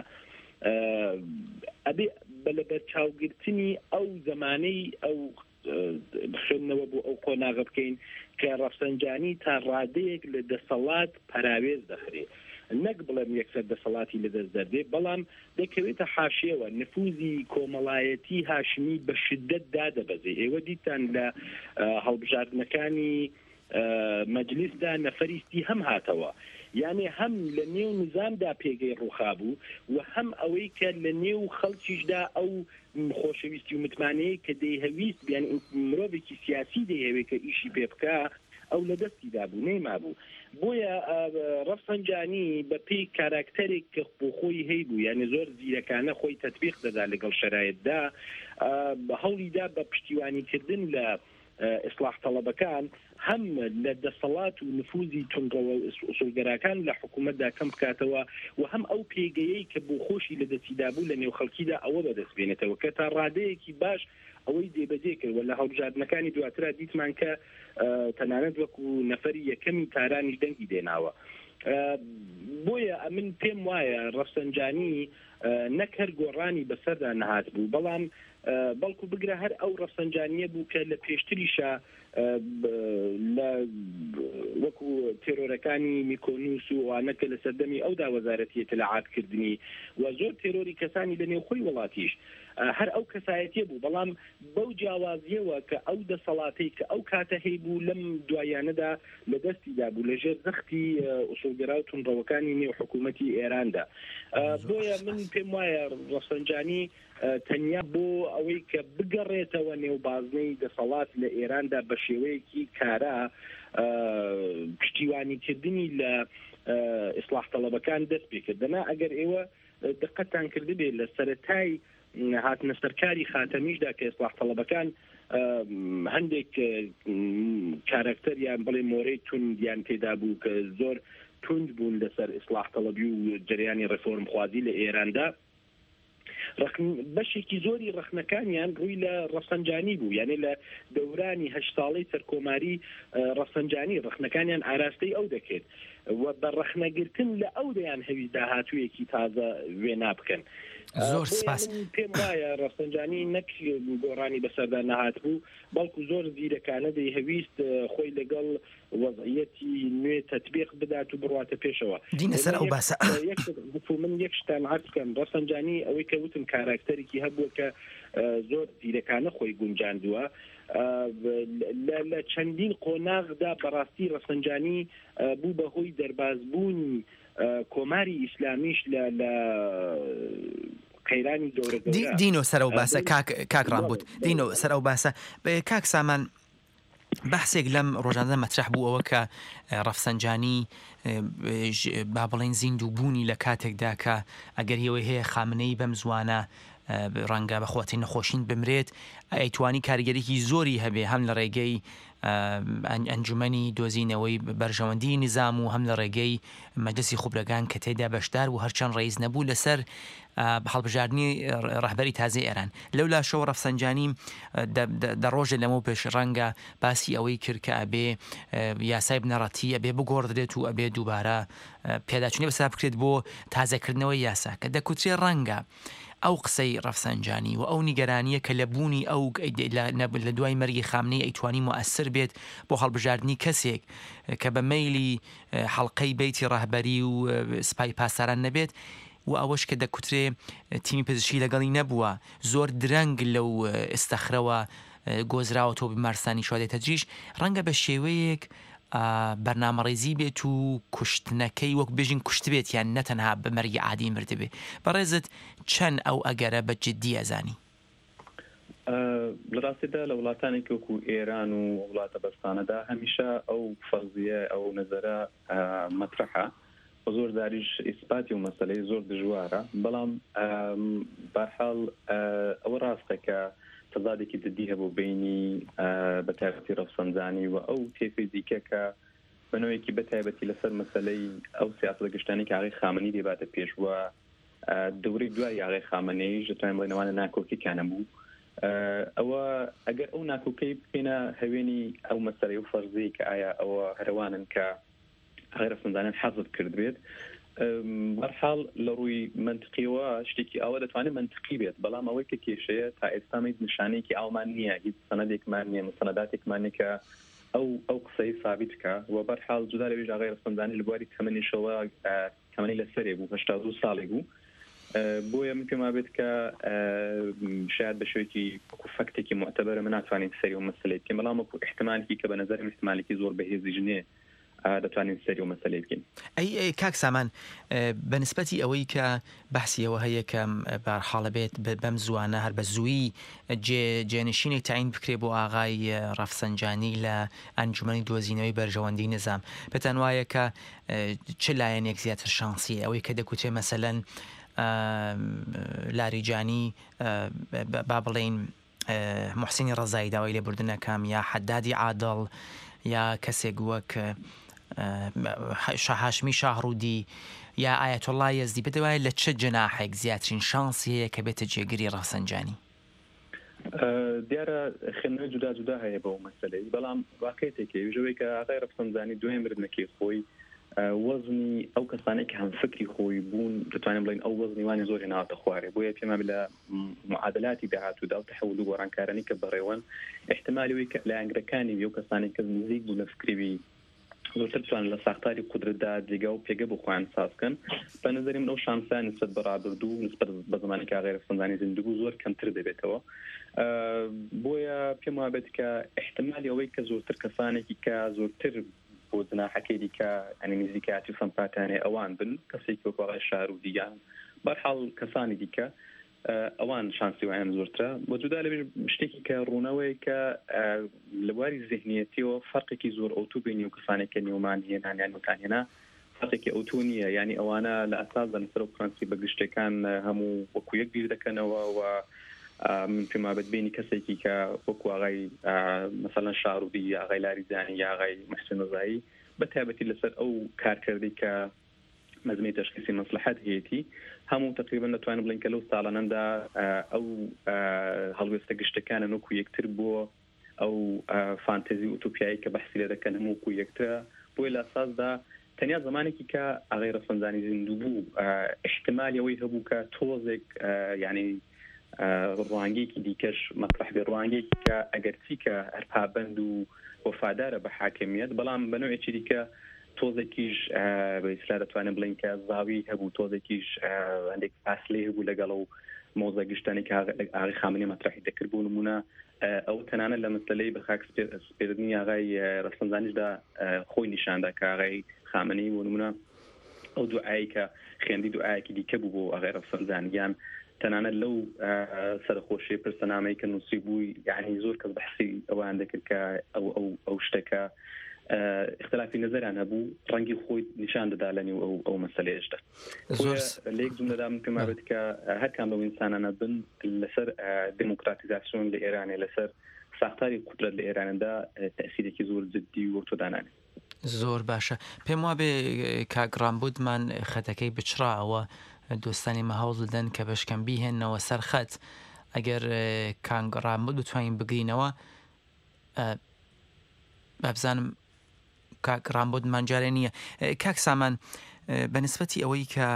ئەبێ بە بەرچاوگرتنی ئەو زمانەی ئەو بخێنەوە بۆ ئەو قۆناغە بکەین کە ڕەفسەنجانی تا ڕادەیەک لە دەسەڵات پەراوێز دەخرێت نەک بڵێم یەکسەر دەسەڵاتی لەدەست دەردێ بەڵام دەکەوێتە حاشیەوە نفوزی کۆمەڵایەتی هاشمی بە شدت دادەبەزێ ئێوە دیتان لە هەڵبژاردنەکانی مەجلیسدا نەفەریستی هەم هاتەوە یعنی هەم لە نێو نظامدا پێگەی ڕووخابوو و هەم ئەوەی کە لە نێو خەڵکیشدا ئەو خۆشەویستی و متمانەیە کە دەیهەویست بیان مرۆڤێکی سیاسی دەیەوێت کە ئیشی پێ بکە ئەو لە دەستیدا بوو نەیما بوو بۆیە ڕەفسەنجانی بە پێی کاراکتەرێک کە بۆ خۆی هەیبوو یعنی زۆر زیرەکانە خۆی تەطبیق دەدا لەگەڵ شەرایەتدا هەوڵیدا بە پشتیوانیکردن لە ئیسلاح تەڵەبەکان هەم لە دەسەڵات و نفوزی تونڕەوە ئوسولگەراکان لە حکوومەتدا کەم بکاتەوە و هەم ئەو پێگەیەی کە بۆ خۆشی لە دەستیدا بوو لە نێو خەڵکیدا ئەوە بەدەست بێنێتەوە کە تا ڕادەیەکی باش ئەوەی دێبەجێ کرد لە هەڵبژاردنەکانی دواترا دیتمان کە تەنانەت وەکو نەفەری یەکەمی تارانیش دەنگی دێناوە بۆیە من پێم وایە ڕەفسەنجانی نەک هەر گۆڕانی بەسەردا نەهات بوو بەڵام بەڵکو بگرە هەر ئەو ڕەفسەنجانیە بوو کە لە پێشتریشە لە وەکو تێرۆرەکانی میکۆنوس و ئەوانەکە لە سەردەمی ئەودا وەزارەتی ئیتلاعاتکردنی و زۆر تێرۆری کەسانی لە نێوخۆی وڵاتیش هەر ئەو کەسایەتیە بوو بەڵام بەو جیاوازیەوە کە ئەو دەسەڵاتی کە ئەو کاتە هەیبوو لەم دوایانەدا لە دەستیدا بوو لەژێر زەختی ئوسولگەرا و تونڕەوەکانی نێو حکوومەتی ئێراندا بۆیە من پێم وایە ڕەفسەنجانی تەنیا بۆ ئەوەی کە بگەڕێتەوە نێوبازنەی دەسەڵات لە ئێراندا بە شێوەیەکی کارا پشتیوانیکردنی لە ئیسلاح تەڵەبەکان دەست پێکردنا ئەگەر ئێوە دقەتان کردبێت لە سەرەتای هاتنە سەرکاری خاتەمیشدا کە ئیسلاح تەڵەبەکان هەندێک کارکتەریان بڵێ مۆرەی توندیان تێدا بوو کە زۆر توند بوون لەسەر ئیسلاح تەڵەبی و جریانی ڕێفۆرم خوازی لە ئێراندا بەشێکی زۆری ڕخنەکانیان ڕووی لە ڕەفسەنجانی بوو، یعنی لە دەورانی 8 ساڵەی سەرکۆماری ڕەفسەنجانی ڕخنەکانیان ئاراستەی ئەو دەکرێت و بە ڕەخنەگرتن لە ئەو دەیان هەوی داهاتوویەکی تازە وێنا بکەن. زۆر سپاس. پێم وایە ڕەفسەنجانی نەک گۆڕانی بەسەردا نەهات بوو، بەڵکو زۆر زیرەکانە دەیهەویست خۆی لەگەڵ وەضعیەتی نوێ تەطبیق بدات و بڕواتە پێشەوە. دینە سەر ئەو باسە. من یەک شتان عەرز بکەم، ڕەفسەنجانی ئەوەی کە وتم کاراکتەرێکی هەبووە کە زۆر زیرەکانە خۆی گونجاندووە. لە چەندین قۆناغدا بەڕاستی ڕەفسەنجانی بوو بەهۆی دەربازبوونی کۆماری ئیسلامیش لە قەیرانی گەورە دینۆ سەر ئەو باسە کاک ڕامبوت دینۆ سەر ئەو باسە کاک سامان بەحسێک لەم ڕۆژانە مەترح بوو ئەوە کە ڕەفسەنجانی با بڵێن زیندوو بوونی لە کاتێکدا کە ئەگەر هێوەی هەیە خامنەی بەم زوانە ڕەنگە بەخواتی نەخۆشین بمرێت ئەیتوانی کاریگەرێکی زۆری هەبێ هەم لە ڕێگەی ئەنجومەنی دۆزینەوەی بەرژەوەندی نظام و هەم لە ڕێگەی مەجلسی خوبرەکان کە تێدا بەشدار و هەرچەند ڕئیس نەبوو لەسەر بەهەڵبژاردننی ڕەهبەری تازای ئێران. لەولا شەو ڕەفسەنجانی دەڕۆژە لەمە پێش ڕەنگە باسی ئەوەی کرد کە ئەبێ یاسای بنەڕەتی ئەبێ بگۆڕدرێت و ئەبێ دووبارە پێداچوونی بەسا بکرێت بۆ تازەکردنەوەی یاسا کە دەکوترێ ڕەنگە ئەو قسەی ڕەفسەنجانی و ئەو نیگەرانیە کە لە بوونی ئەو لە دوای مەرگی خامنەی ئەیتوانی مؤثر بێت بۆ هەڵبژاردننی کەسێک کە بە مەیلی حەڵقەی بەیتی ڕاهبەری و سپای پاساران نەبێت و ئەوەش کە دەکوترێ تیمی پزیشکی لەگەڵی نەبووە زۆر درەنگ لەو ئستەخرەوە گۆزراوەتۆ بیمارستانی شادێت تەجریش ڕەنگە بە شێوەیەک بەرنامەڕێزی بێت و کوشتنەکەی وەک بێژین کوشت بێت یان نەتەنها بە مەرگی عادی مردبێ. بەڕێزت چەند ئەو ئەگەرە بە جددی ئەزانی؟ لە ڕاستیدا لە وڵاتانێکی وەکو ئێران و وڵاتە بەستانەدا هەمیشە ئەو فەرزیە ئەو نەزەرە مەطرحە بە زۆر داریش ئیسپاتی و مەسەلەی زۆر دژوارە، بەڵام بەرحاڵ ئەوە ڕاستە کە تەزادێکی جددی هەبوو بینی بەتایبەتی ڕەفسەنجانی و ئەو تێفی دیکە کە بنەوەیەکی بەتایبەتی لەسەر مەسەلەی ئەو سیاسەتە گەشتانی کە ئاغای خامنەی دێباتە پێش وە دەورەی دوای ئاغای خامنەیش دەتوانین بڵێن ئەوانە ناکۆکییانە بوو. ئەوە ئەگەر ئەو ناکۆکەی بکەینە هەوێنی ئەو مەسەلەی و فەرزی کە ئایا ئەوە هەروانن کە ئاغای ڕەفسەنجانیان حەزت کرد بێت، بەرحاڵ لە ڕووی منطقیەوە شتێکی ئەوە دەتوانێت منطقی بێت، بەڵام ئەوەی کە کێشەیە تا ئێستامەی نیشانەیەکی ئاومان نییە، هیچ سەنەدێکمان نییە، مستەنداتێکمان نییە کە ئەو قسەی ثابت بکە و بەرحاڵ جودا لەوێژ ئاغای ڕەفسەنجانی لە بواری تەمەنیشەوە تەمەنی لەسەرێ بوو 82 ساڵێک بوو. بۆیە من پێم وابێت کە شاید بە شێوەیەکی فەکتێکی معتەبەرە من ناتوانین سەری و مەسەلەی بکەین، بەڵام وەکو احتیمالێکی کە بە نەزەرم احتیمالێکی زۆر بەهێزی ژنێ دەتوانین سەری و مەسەلەی بکەین. ئەی کاک سامان بەنسبەتی ئەوەی کە بەحسیەوە هەیە کە بەرحاڵە بێت بەم زوانە هەر بە زووی جێنشینێک تعین بکرێ بۆ ئاغای ڕەفسەنجانی لە ئەنجومەنی دۆزینەوەی بەرژەوەندی نظام، پێتان وایە کە چ لایەنێک زیاتر شانسی ئەوەی کە دەکوتێ مەسەلەن لاریجانی با بڵێن محسینی ڕەزایی داوای لێبوردنەکەم یا حەدادی عادڵ یا کەسێک وەک هاشمی شاهڕوودی یا ئایەتۆڵڵا یەزدی بدەوایە لە چه جەناحێک زیاترین شانسی هەیە کە بێتە جێگیری ڕەفسەنجانی؟ دیارە خوێندنەوەی جودا جودا هەیە بەو مەسەلەی، بەڵام واقعیتێکی ژەوەی کە ئاغای ڕەفسەنجانی دوای مردنەکەی خۆی وەزنی ئەو کەسانێک هەم فکری خۆی بوون دەتوانین بڵین ئەو وەزنی وانی زۆر هێناوەتە خوارێ، بۆیە پێمان لە معادلاتی داهاتوودا و تەحول و گۆڕانکارانی کە بەڕێوەن احتیمالی کە لە ئەنگرەکانی ئەو کەسانی کە نزیک بوو لە فکریوی زۆرتر بتوانن لە ساختاری قودرەتدا جێگا و پێگە بۆ خۆیان ساز بکەن. بە نظری من ئەو شانسیان نسبەت بە ڕابردوو نسبەت بە زمانێک ئاغای ڕەفسەنجانی زیندوو زۆر کەمتر دەبێتەوە، بۆیە پێم وابێت کە احتیمالی ئەوەی کە زۆرتر کەسانێکی کە زۆرتر بۆ جناحەکەی دیکە ئەنی نزیکاتی و سەمپاتیانێ ئەوان بن کەسێکی وەکو ئاغای شاهڕوودییان بەرحاڵ کەسانی دیکە ئەوان شانسی وایان زۆرترە. بۆ جودا لەبێ شتێکی کە ڕوونەوەی کە لە بواری ذهنیەتیەوە فەرقێکی زۆر ئۆتو بینی و کەسانێکە نێومان هێنانیان وتان هێنا فەرقێکی ئۆتو نییە، یعنی ئەوانە لە ئەساس لەسەر و پرەنسی بە گشتەکان هەموو وەکو یەک بیر دەکەنەوە و من پێم وابێت بینی کەسێکی کە وەکو ئاغای مەسەڵەن شاهڕوودی، ئاغای لاریجانی یا ئاغای محسین ڕەزایی بەتایبەتی لەسەر ئەو کارکردی کە مەزمەی تەشخیصی مەسلحەت هەیەی هەموو تقریبا دەتوانین بڵین کە لەو ساڵانەدا ئەو هەڵوێستە گشتەکانە وەکو یەکتر بووە ئەو فانتزی ئوتوپیایی کە بەحسی لێ دەکەن هەموو وەکو یەکترە بۆی لە ئاساسدا تەنیا زمانێکی کە ئاغای ڕەفسەنجانی زیندوو بوو احتمالی ئەوەی هەبوو کە تۆزێک یعنی ڕوانگەیەکی دیکەش مەطرح بێ ڕوانگەیەکی کە ئەگەرچی کە هەرپابەند و وەفادارە بە حاکمیت بەڵام بەنوعێکی دیکە تۆزێکیش بە ئیسلا دەتوانێت بڵین کە زاوی هەبوو تۆزێکیش هەندێک فاصلەی هەبوو لەگەڵ و مۆزە گشتانی کە ئاغای خامنەی مەطرحی دەکرد بوو نمونە ئەو تەنانەت لە مەسلەی بە خاک سپێردنی ئاغای ڕەفسەنجانیشدا خۆی نیشاندا کە ئاغای خامنەی بۆ نمونە ئەو دوعایی کە خوێندی دوعایەکی دیکە بوو بۆ ئاغای ڕەفسەنجانیان تەنانەت لەو سەرخۆشی پرسەنامەی کە نووسی بووی یعنی زۆر کەس بەحسی ئەوان دەکرد کە ئەو شتەکە اختلافی نظریان هەبوو ڕەنگی خۆی نیشان دەدا لە نێو ئەو مەسەلەیەشدا لە یەک جملەدا ممکن بێت کە هەر کام لەو ئینسانانە بن لەسەر دموکراتیزاسیۆن لە ئێرانێ لەسەر ساختاری قودرەت لە ئێرانەدا تەئسیرێکی زۆر جددی و وەرتۆدانانێ زۆر باشە پێم وابێ کاگرامبودمان خەتەکەی بچراوە دۆستانی مەهەوڵ دەدەن کە بەشکەم بیهێنەوە سەر خەت ئەگەر کانگرامبود بتوانین بگرینەوە بابزانم کاگرامبودمان جارێ نییە کاک سامان بەنسبەتی ئەوەی کە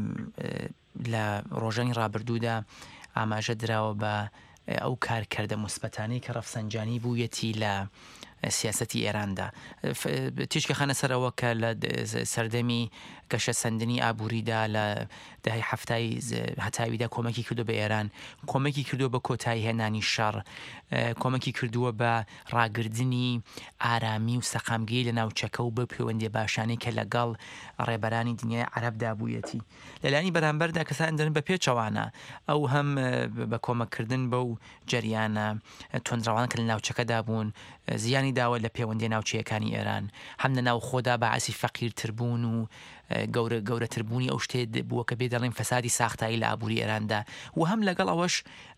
لە ڕۆژانی ڕابردوودا ئاماژە دراوە بە ئەو کارکردە موسبەتانەی کە ڕەفسەنجانی بوویەتی لە سیاسەتی ئێراندا تیشکە خانە سەرەوە کە لە سەردەمی گەشە سندنی ئابووریدا لە دەهەی هەفتای هەتاویدا کۆمەکی کردو بە ئێران کۆمەکی کردووە بە کۆتایی هێنانی شەڕ کۆمەکی کردووە بە ڕاگردنی ئارامی و سەقامگەی لە ناوچەکە و بە پەیوەندی باشانەی کە لەگەڵ ڕێبەرانی دنیای عەرەبدا بوویەتی لەلایانی بەرامبەردا کەسان دەن بە پێچەوانە ئەو هەم بە کۆمەکردن بەو جەریانە تۆندراوان کە لە ناوچەکەدا بوون زیانی داوە لە پەیوەندی ناوچەیەکانی ئێران هەم لە ناو خۆدا بەعاسی فەقیرتربوون و گەورەتربوونی ئەو شتێ بووە کە بێ دەڵێن فەسادی ساختایی لە ئابووری ئێراندا و هەم لەگەڵ ئەوەش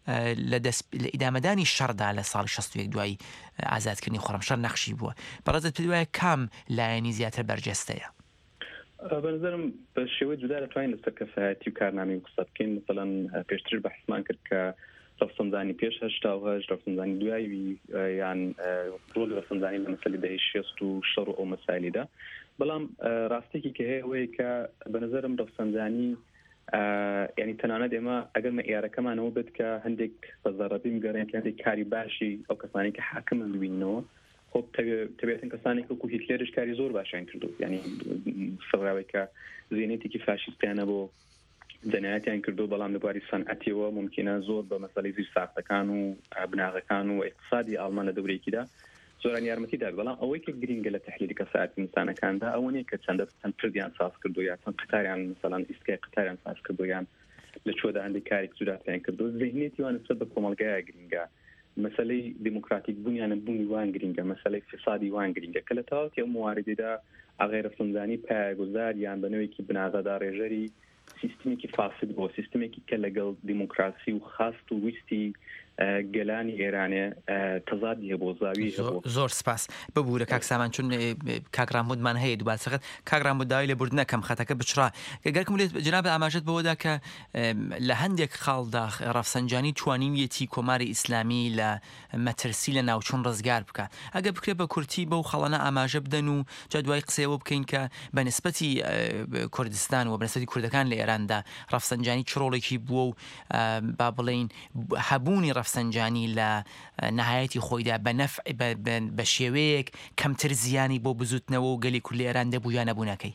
لە ئیدامەدانی شەڕدا لە ساڵی 61 دوای ئازادکردنی خۆڕەمشەر نەخشی بووە بەڕێزت پێ وایە کام لایەنی زیاتر بەرجەستەیە بەنظرم بە شێوەی جودا دەتوانین لەسەر کەفایەتی و کارنامەی قسە بکەین مثلەن پێشتر بەحسمان کرد کە ڕەفسەنجانی پێش هەشتا و هەشت ڕەفسەنجانی دوایوی یان ڕۆڵی ڕەفسەنجانی لە مەسەلەی دەهەی شێست و شەڕ و ئەو مەسایلیدا بەڵام ڕاستێکی کە هەیە ئەوەیە کە بەنظرم ڕەفسەنجانی یعنی تەنانەت ئێمە ئەگەر مەعیارەکەمانەوە بێت کە هەندێک بەزەڕەبی مگەڕێن کە هەندێک کاری باشی ئەو کەسانی کە حاکمن ببینەوە خۆ تەبێتن کەسانێک وەکو هیتلێرش کاری زۆر باشیان کردو یعنی سەراوی کە زیێنێتێکی فاشیستیانە بۆ جەنایەتیان کردو بەڵام لەبواری سەنعەتیەوە ممکنە زۆر بە مەسەلەی زیر ساختەکان و بناغەکان و اقتصادی ئاڵمان لە دەورێکیدا زۆران یارمەتیدا بەڵام ئەوەی کە گرینگە لە تەحلیلی کەسایەتی ئینسانەکاندا ئەوە نیە کە چەند پردیان ساز کردو یا چەند قتاریان مثلەن ئیسکای قتاریان ساز کردو یان لە چۆدا هەندێک کارێک جوداتیان کردو ذهنیەتی وان نسبەت بە کۆمەلگایە گرینگە مەسەلەی دیموکراتیک بوونیانە بوونی وان گرینگە مەسەلەی فسادی وان گرینگە کە لە تەواوەتی ئەو مواردەدا ئاغای ڕەفسەنجانی پایەگوزار یان بەنەوەیەکی بناغەدا ڕێژەری سیستمێکی فاسد بۆ سیستمێکی کە لەگەڵ دیموکراسی و خاست و ویستی گەلانی ئێرانێ تەزادی هەبۆ زاوی زۆر سپاس ببوورە کاک سامان چون کاگرامبودمان هەیە دووبار سەقەت کاگرامبود داوای لێ بردنەکەم خەتەکە بچرا گەرکم لێت جناب ئاماژەت بەوەدا کە لە هەندێک خاڵدا ڕەفسەنجانی توانیویەتی کۆماری ئیسلامی لە مەترسی لە ناوچوون ڕزگار بکە ئەگە بکرێت بە کورتی بەو خەڵانە ئاماژە بدەن و جا دوای قسەیەوە بکەین کە بە نسبەتی کوردستان و بە نسبەتی کوردەکان لە ئێراندا ڕەفسەنجانی چ ڕۆڵێکی بووە و با بڵێین هەبوونی ڕەفسەنجانی لە نەهایەتی خۆیدا بە نەفع بە شێوەیەک کەمتر زیانی بۆ بزوتنەوە و گەلی کولی ئێران دەبوو یا نەبوونەکەی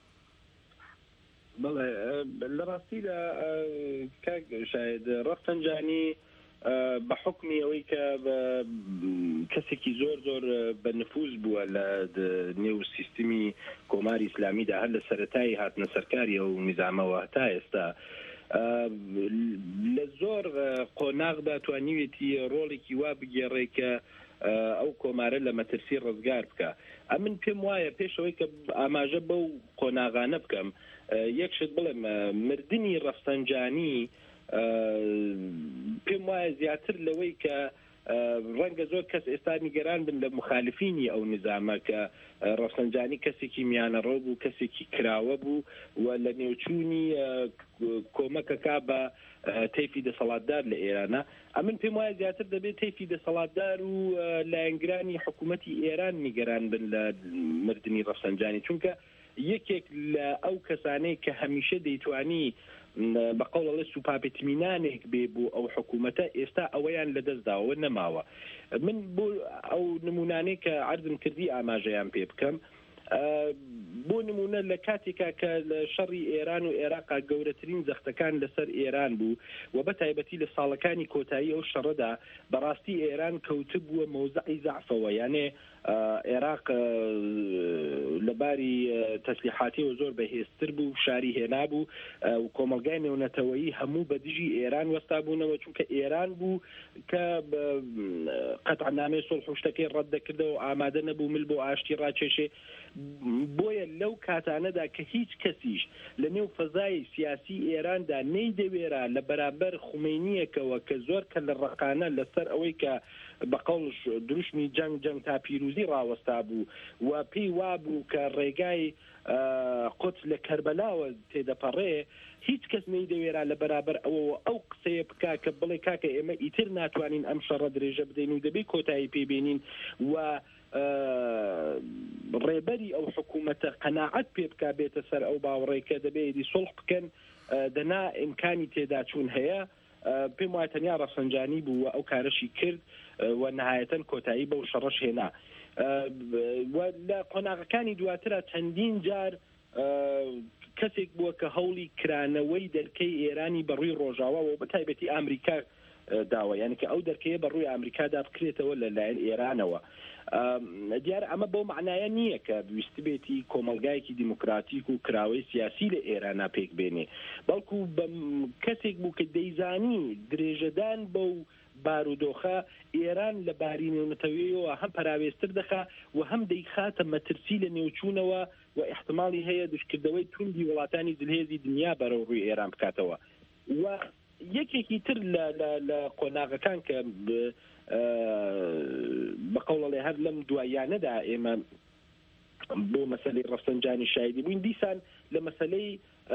بەڵێ لە ڕاستی لە شاید ڕەفسەنجانی بە حکمی ئەوەی کە کەسێکی زۆر زۆر بە نفوذ بووە لە نێو سیستمی کۆماری ئیسلامیدا هەر لە سەرەتایی هاتنە سەرکاری ئەو نیزامەوە تا ئێستا لە زۆر قۆناغدا توانیوێتی ڕۆڵێکی وا بگێڕێ کە ئەو کۆمارە لە مەترسی ڕزگار بکە ئەمن پێم وایە پێشەوەی کە ئاماژە بەو قۆناغانە بکەم یەکشت بڵێم مردنی ڕەفسەنجانی پێم وایە زیاتر لەوەی کە ڕەنگە زۆر کەس ئێستا نیگەران بن لە مخالفینی ئەو نظامە کە ڕەفسەنجانی کەسێکی میانەڕۆ بوو کەسێکی کراوە بوو و لە نێوچوونی کۆمەکەکە بە تەیفی دەسەڵاتدار لە ئێرانە ئەمن پێم وایە زیاتر دەبێت تەیفی دەسەڵاتدار و لایەنگرانی حکوومەتی ئێران نیگەران بن لە مردنی ڕەفسەنجانی چونکە یەکێک لە ئەو کەسانەی کە هەمیشە دەیتوانی بە قەوڵەڵێ سوپاپێتمینانێک بێ بوو ئەو حکوومەتە ئێستا ئەوەیان لەدەستداوە نەماوە من بۆ ئەو نمونانەی کە عەرزم کردی ئاماژەیان پێ بکەم بۆ نمونە لە کاتێکا کە لە شەڕی ئێران و عێراقا گەورەترین زەختەکان لەسەر ئێران بوو و بە تایبەتی لە ساڵەکانی کۆتایی ئەو شەڕەدا بەڕاستی ئێران کەوتە بووە مەوزعی زەعفەوە یانێ عێراق لەباری تەسلیحاتی و زۆر بەهێزتر بوو شاری هێنا بوو و کۆمەلگای نێونەتەوەیی هەموو بە دژی ئێران وەستا بوونەوە چونکە ئێران بوو کە قەتعنامەی سڵح و شتەکەی ڕەت دەکردەوە و ئامادە نەبوو مل بۆ ئاشتی ڕاکێشێ بۆیە لەو کاتانەدا کە هیچ کەسیش لە نێو فەزای سیاسی ئێراندا نەیدەوێرا لە بەرامبەر خومینیەکەوە کە زۆر کە لە ڕقانە لەسەر ئەوەی کە بە قەوڵش دروشمی جەنگ تا پیرۆزی ڕاوەستا بوو و پێی وابوو کە ڕێگای قوت لە کەربەلاوە تێدەپەڕێ هیچ کەس نەیدەوێرا لە بەرابەر ئەوەوە ئەو قسەیە بکا کە بڵێ کاکە ئێمە ئیتر ناتوانین ئەم شەڕە درێژە بدەین و دەبێت کۆتایی پێبێنین و ڕێبەری ئەو حکوومەتە قەناعەت پێ بکا بێتە سەر ئەو باوەڕێکە دەبێتی سڵح بکەن دەنا ئیمکانی تێدا چوون هەیە پێم وایە تەنیا ڕەفسەنجانی بوو و ئەو کارەشی کرد و نەهایەتەن کۆتایی بەو شەڕەش هێنا لە قۆناغەکانی دواترە چەندین جار کەسێک بووە کە هەوڵی کرانەوەی دەرکەی ئێرانی بەڕووی ڕۆژاوا و بە تایبەتی ئامریکا داوە یعنی کە ئەو دەرکەیە بەڕووی ئامریکادا بکرێتەوە لەلایەن ئێرانەوە دیارە ئەمە بۆ معنایە نییە کە ویستی بێتی کۆمەلگایەکی دیموکراتیک و کراوەی سیاسی لە ئێرانە پێک بێنێ بەڵکو کەسێک بوو کە دەیزانی درێژەدان بەو بارودۆخە ئێران لە باری نێونەتەوەیەوە هەم پراوێستر دەخا و هەم دەیخاتە مەترسی لە نێوچوونەوە و احتمالی هەیە دشکردەوەی توندی وڵاتانی جلهێزی دنیا بەرەو ڕووی ئێران بکاتەوە و یەکێکی تر لە قۆناغەکان کە بە قەوڵەڵێ هەر لەم دوایانەدا ئێمە بۆ مەسەلەی ڕەفسەنجانی شایدی بووین دیسان لە مەسەلەی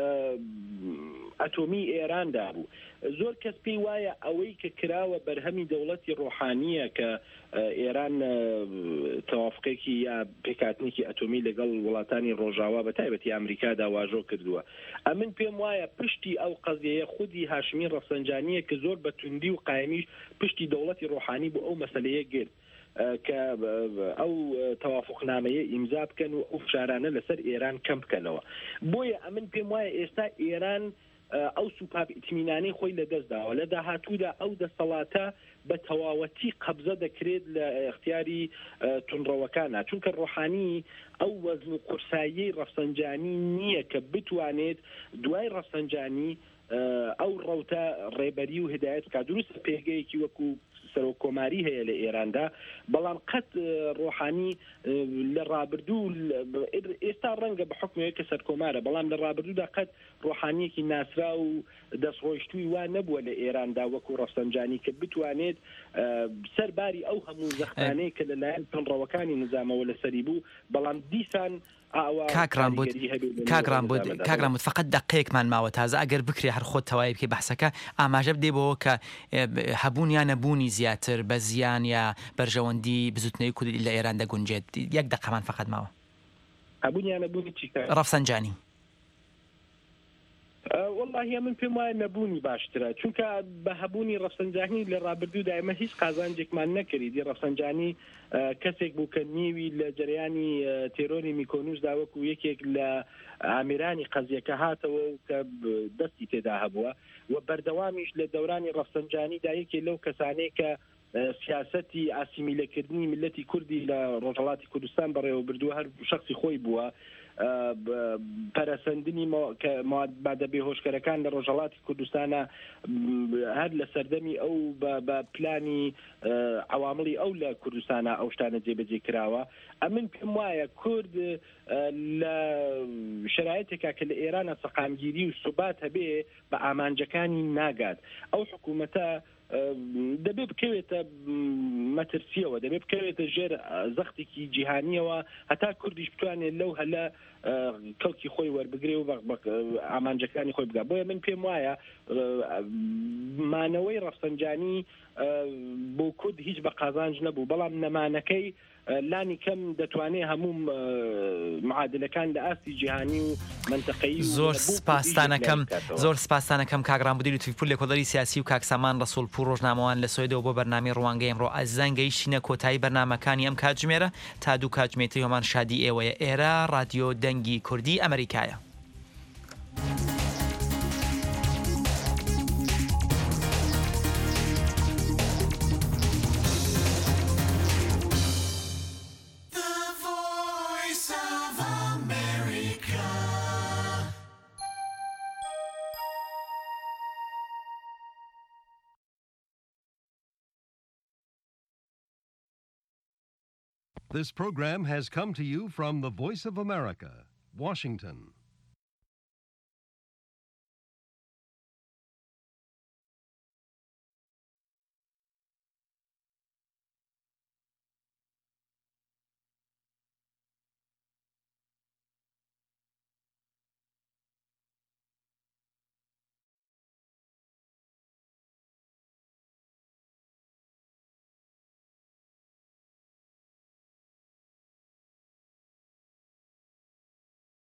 ئەتۆمی ئێراندا بوو زۆر کەس پێی وایە ئەوەی کە کراوە بەرهەمی دەوڵەتی ڕۆحانیە کە ئێران تەوافقێکی یا پێکاتنێکی ئەتۆمی لەگەڵ وڵاتانی ڕۆژاوا بە تایبەتی ئەمریکادا واژۆ کردووە ئەمن پێم وایە پشتی ئەو قەزیەیە خودی هاشمی ڕەفسەنجانیە کە زۆر بە توندی و قایمیش پشتی دەوڵەتی ڕۆحانی بۆ ئەو مەسەلەیە گرت کە ئەو تەوافقنامەیە ئیمزا بکەن و ئەو فشارانە لەسەر ئێران کەم بکەنەوە بۆیە ئەمن پێم وایە ئێستا ئێران ئەو سوپاپ ئیتمینانەی خۆی لەدەستداوە لە داهاتوودا ئەو دەسەڵاتە بە تەواوەتی قەبزە دەکرێت لە اختیاری تونڕەوەکانە چونکە ڕۆحانی ئەو وەزن و قورسایی ڕەفسەنجانی نییە کە بتوانێت دوای ڕەفسەنجانی ئەو ڕەوتە ڕێبەری و هدایەت بکات دروست پێگەیەکی وەکو سەرۆک کۆماری هەیە لە ئێراندا بەڵام قەت ڕۆحانی لە ڕابردوو ئێستا ڕەنگە بە حکمەوەی کە سەرکۆمارە بەڵام لە ڕابردوودا قەت ڕۆحانیەکی ناسرا و دەستڕۆیشتووی وا نەبووە لە ئێراندا وەکو ڕەفسەنجانی کە بتوانێت سەرباری ئەو هەموو زەختانەی کە لەلایەن پەنڕەوەکانی نظامەوە لەسەری بوو بەڵام دیسان کاگران بود فقط دقەیەکمان ماوە تازە ئەگەر بکرێ هەر خۆت تەواوی بکەی بەحسەکە ئاماژە بدێ بەوە کە هەبوون یان نەبوونی زیاتر بە زیان یا بەرژەوەندی بزوتنەوەی کوردی لە ئێران دەگونجێت یەک دقەمان فقط ماوە هەبوون یان نەبوونی چی ڕەفسەنجانی والله من پێم وایە نەبوونی باشترە چونکە بە هەبوونی ڕەفسەنجانی لە ڕابردوودا ئێمە هیچ قازانجێکمان نەکردی ڕەفسەنجانی کەسێک بوو کە نیوی لە جەریانی تێرۆری میکۆنوسدا وەکو یەکێک لە ئامیرانی قەزیەکە هاتەوە و کە دەستی تێدا هەبووە و بەردەوامیش لە دەورانی ڕەفسەنجانیدا یەکێ لەو کەسانەی کە سیاسەتی ئاسیمیلەکردنی ملەتی کوردی لە ڕۆژهەڵاتی کوردستان بەڕێوە بردووە هەر شخصی خۆی بووە پەرەسەندنی مادە بێهۆشکەرەکان لە ڕۆژهەڵاتی کوردستانە هەر لە سەردەمی ئەو بە پلانی عوامڵی ئەو لە کوردستانە ئەو شتانە جێبەجێ کراوە ئەمن پێم وایە کورد لە شرایطێکا کە لە ئێرانە سەقامگیری و سوبات هەبێ بە ئامانجەکانی ناگات ئەو حکوومەتە دەبێ بکەوێتە مەترسیەوە دەبێ بکەوێتە ژێر زەختێکی جیهانیەوە هەتا کوردیش بتوانێت لەو هەلە کەڵکی خۆی وەربگرێ و ئامانجەکانی خۆی بگا بۆیە من پێم وایە مانەوەی ڕەفسەنجانی بۆ کورد هیچ بە قازانج نەبوو بەڵام نەمانەکەی لانی کەم دەتوانێت هەموو معادلەکان لە ئاستی جیهانی و منتەقەیی زۆر سپاسانەکەم کاگران بودی تویپور لە کۆدەری سیاسی و کاکسامان ڕسوولپور ڕۆژنامەوان لە سۆیدەوە بۆ بەرنامی ڕوانگەی ئەمڕۆ ئازانگەی شینە کۆتایی بەرنامەکانی ئەم کاتژمێرە تا دوو کاتژمێری هەمان شادی ئێوەیە ئێرە رادیۆ دەنگی کوردی ئەمریکایە. This program has come to you from the Voice of America, Washington.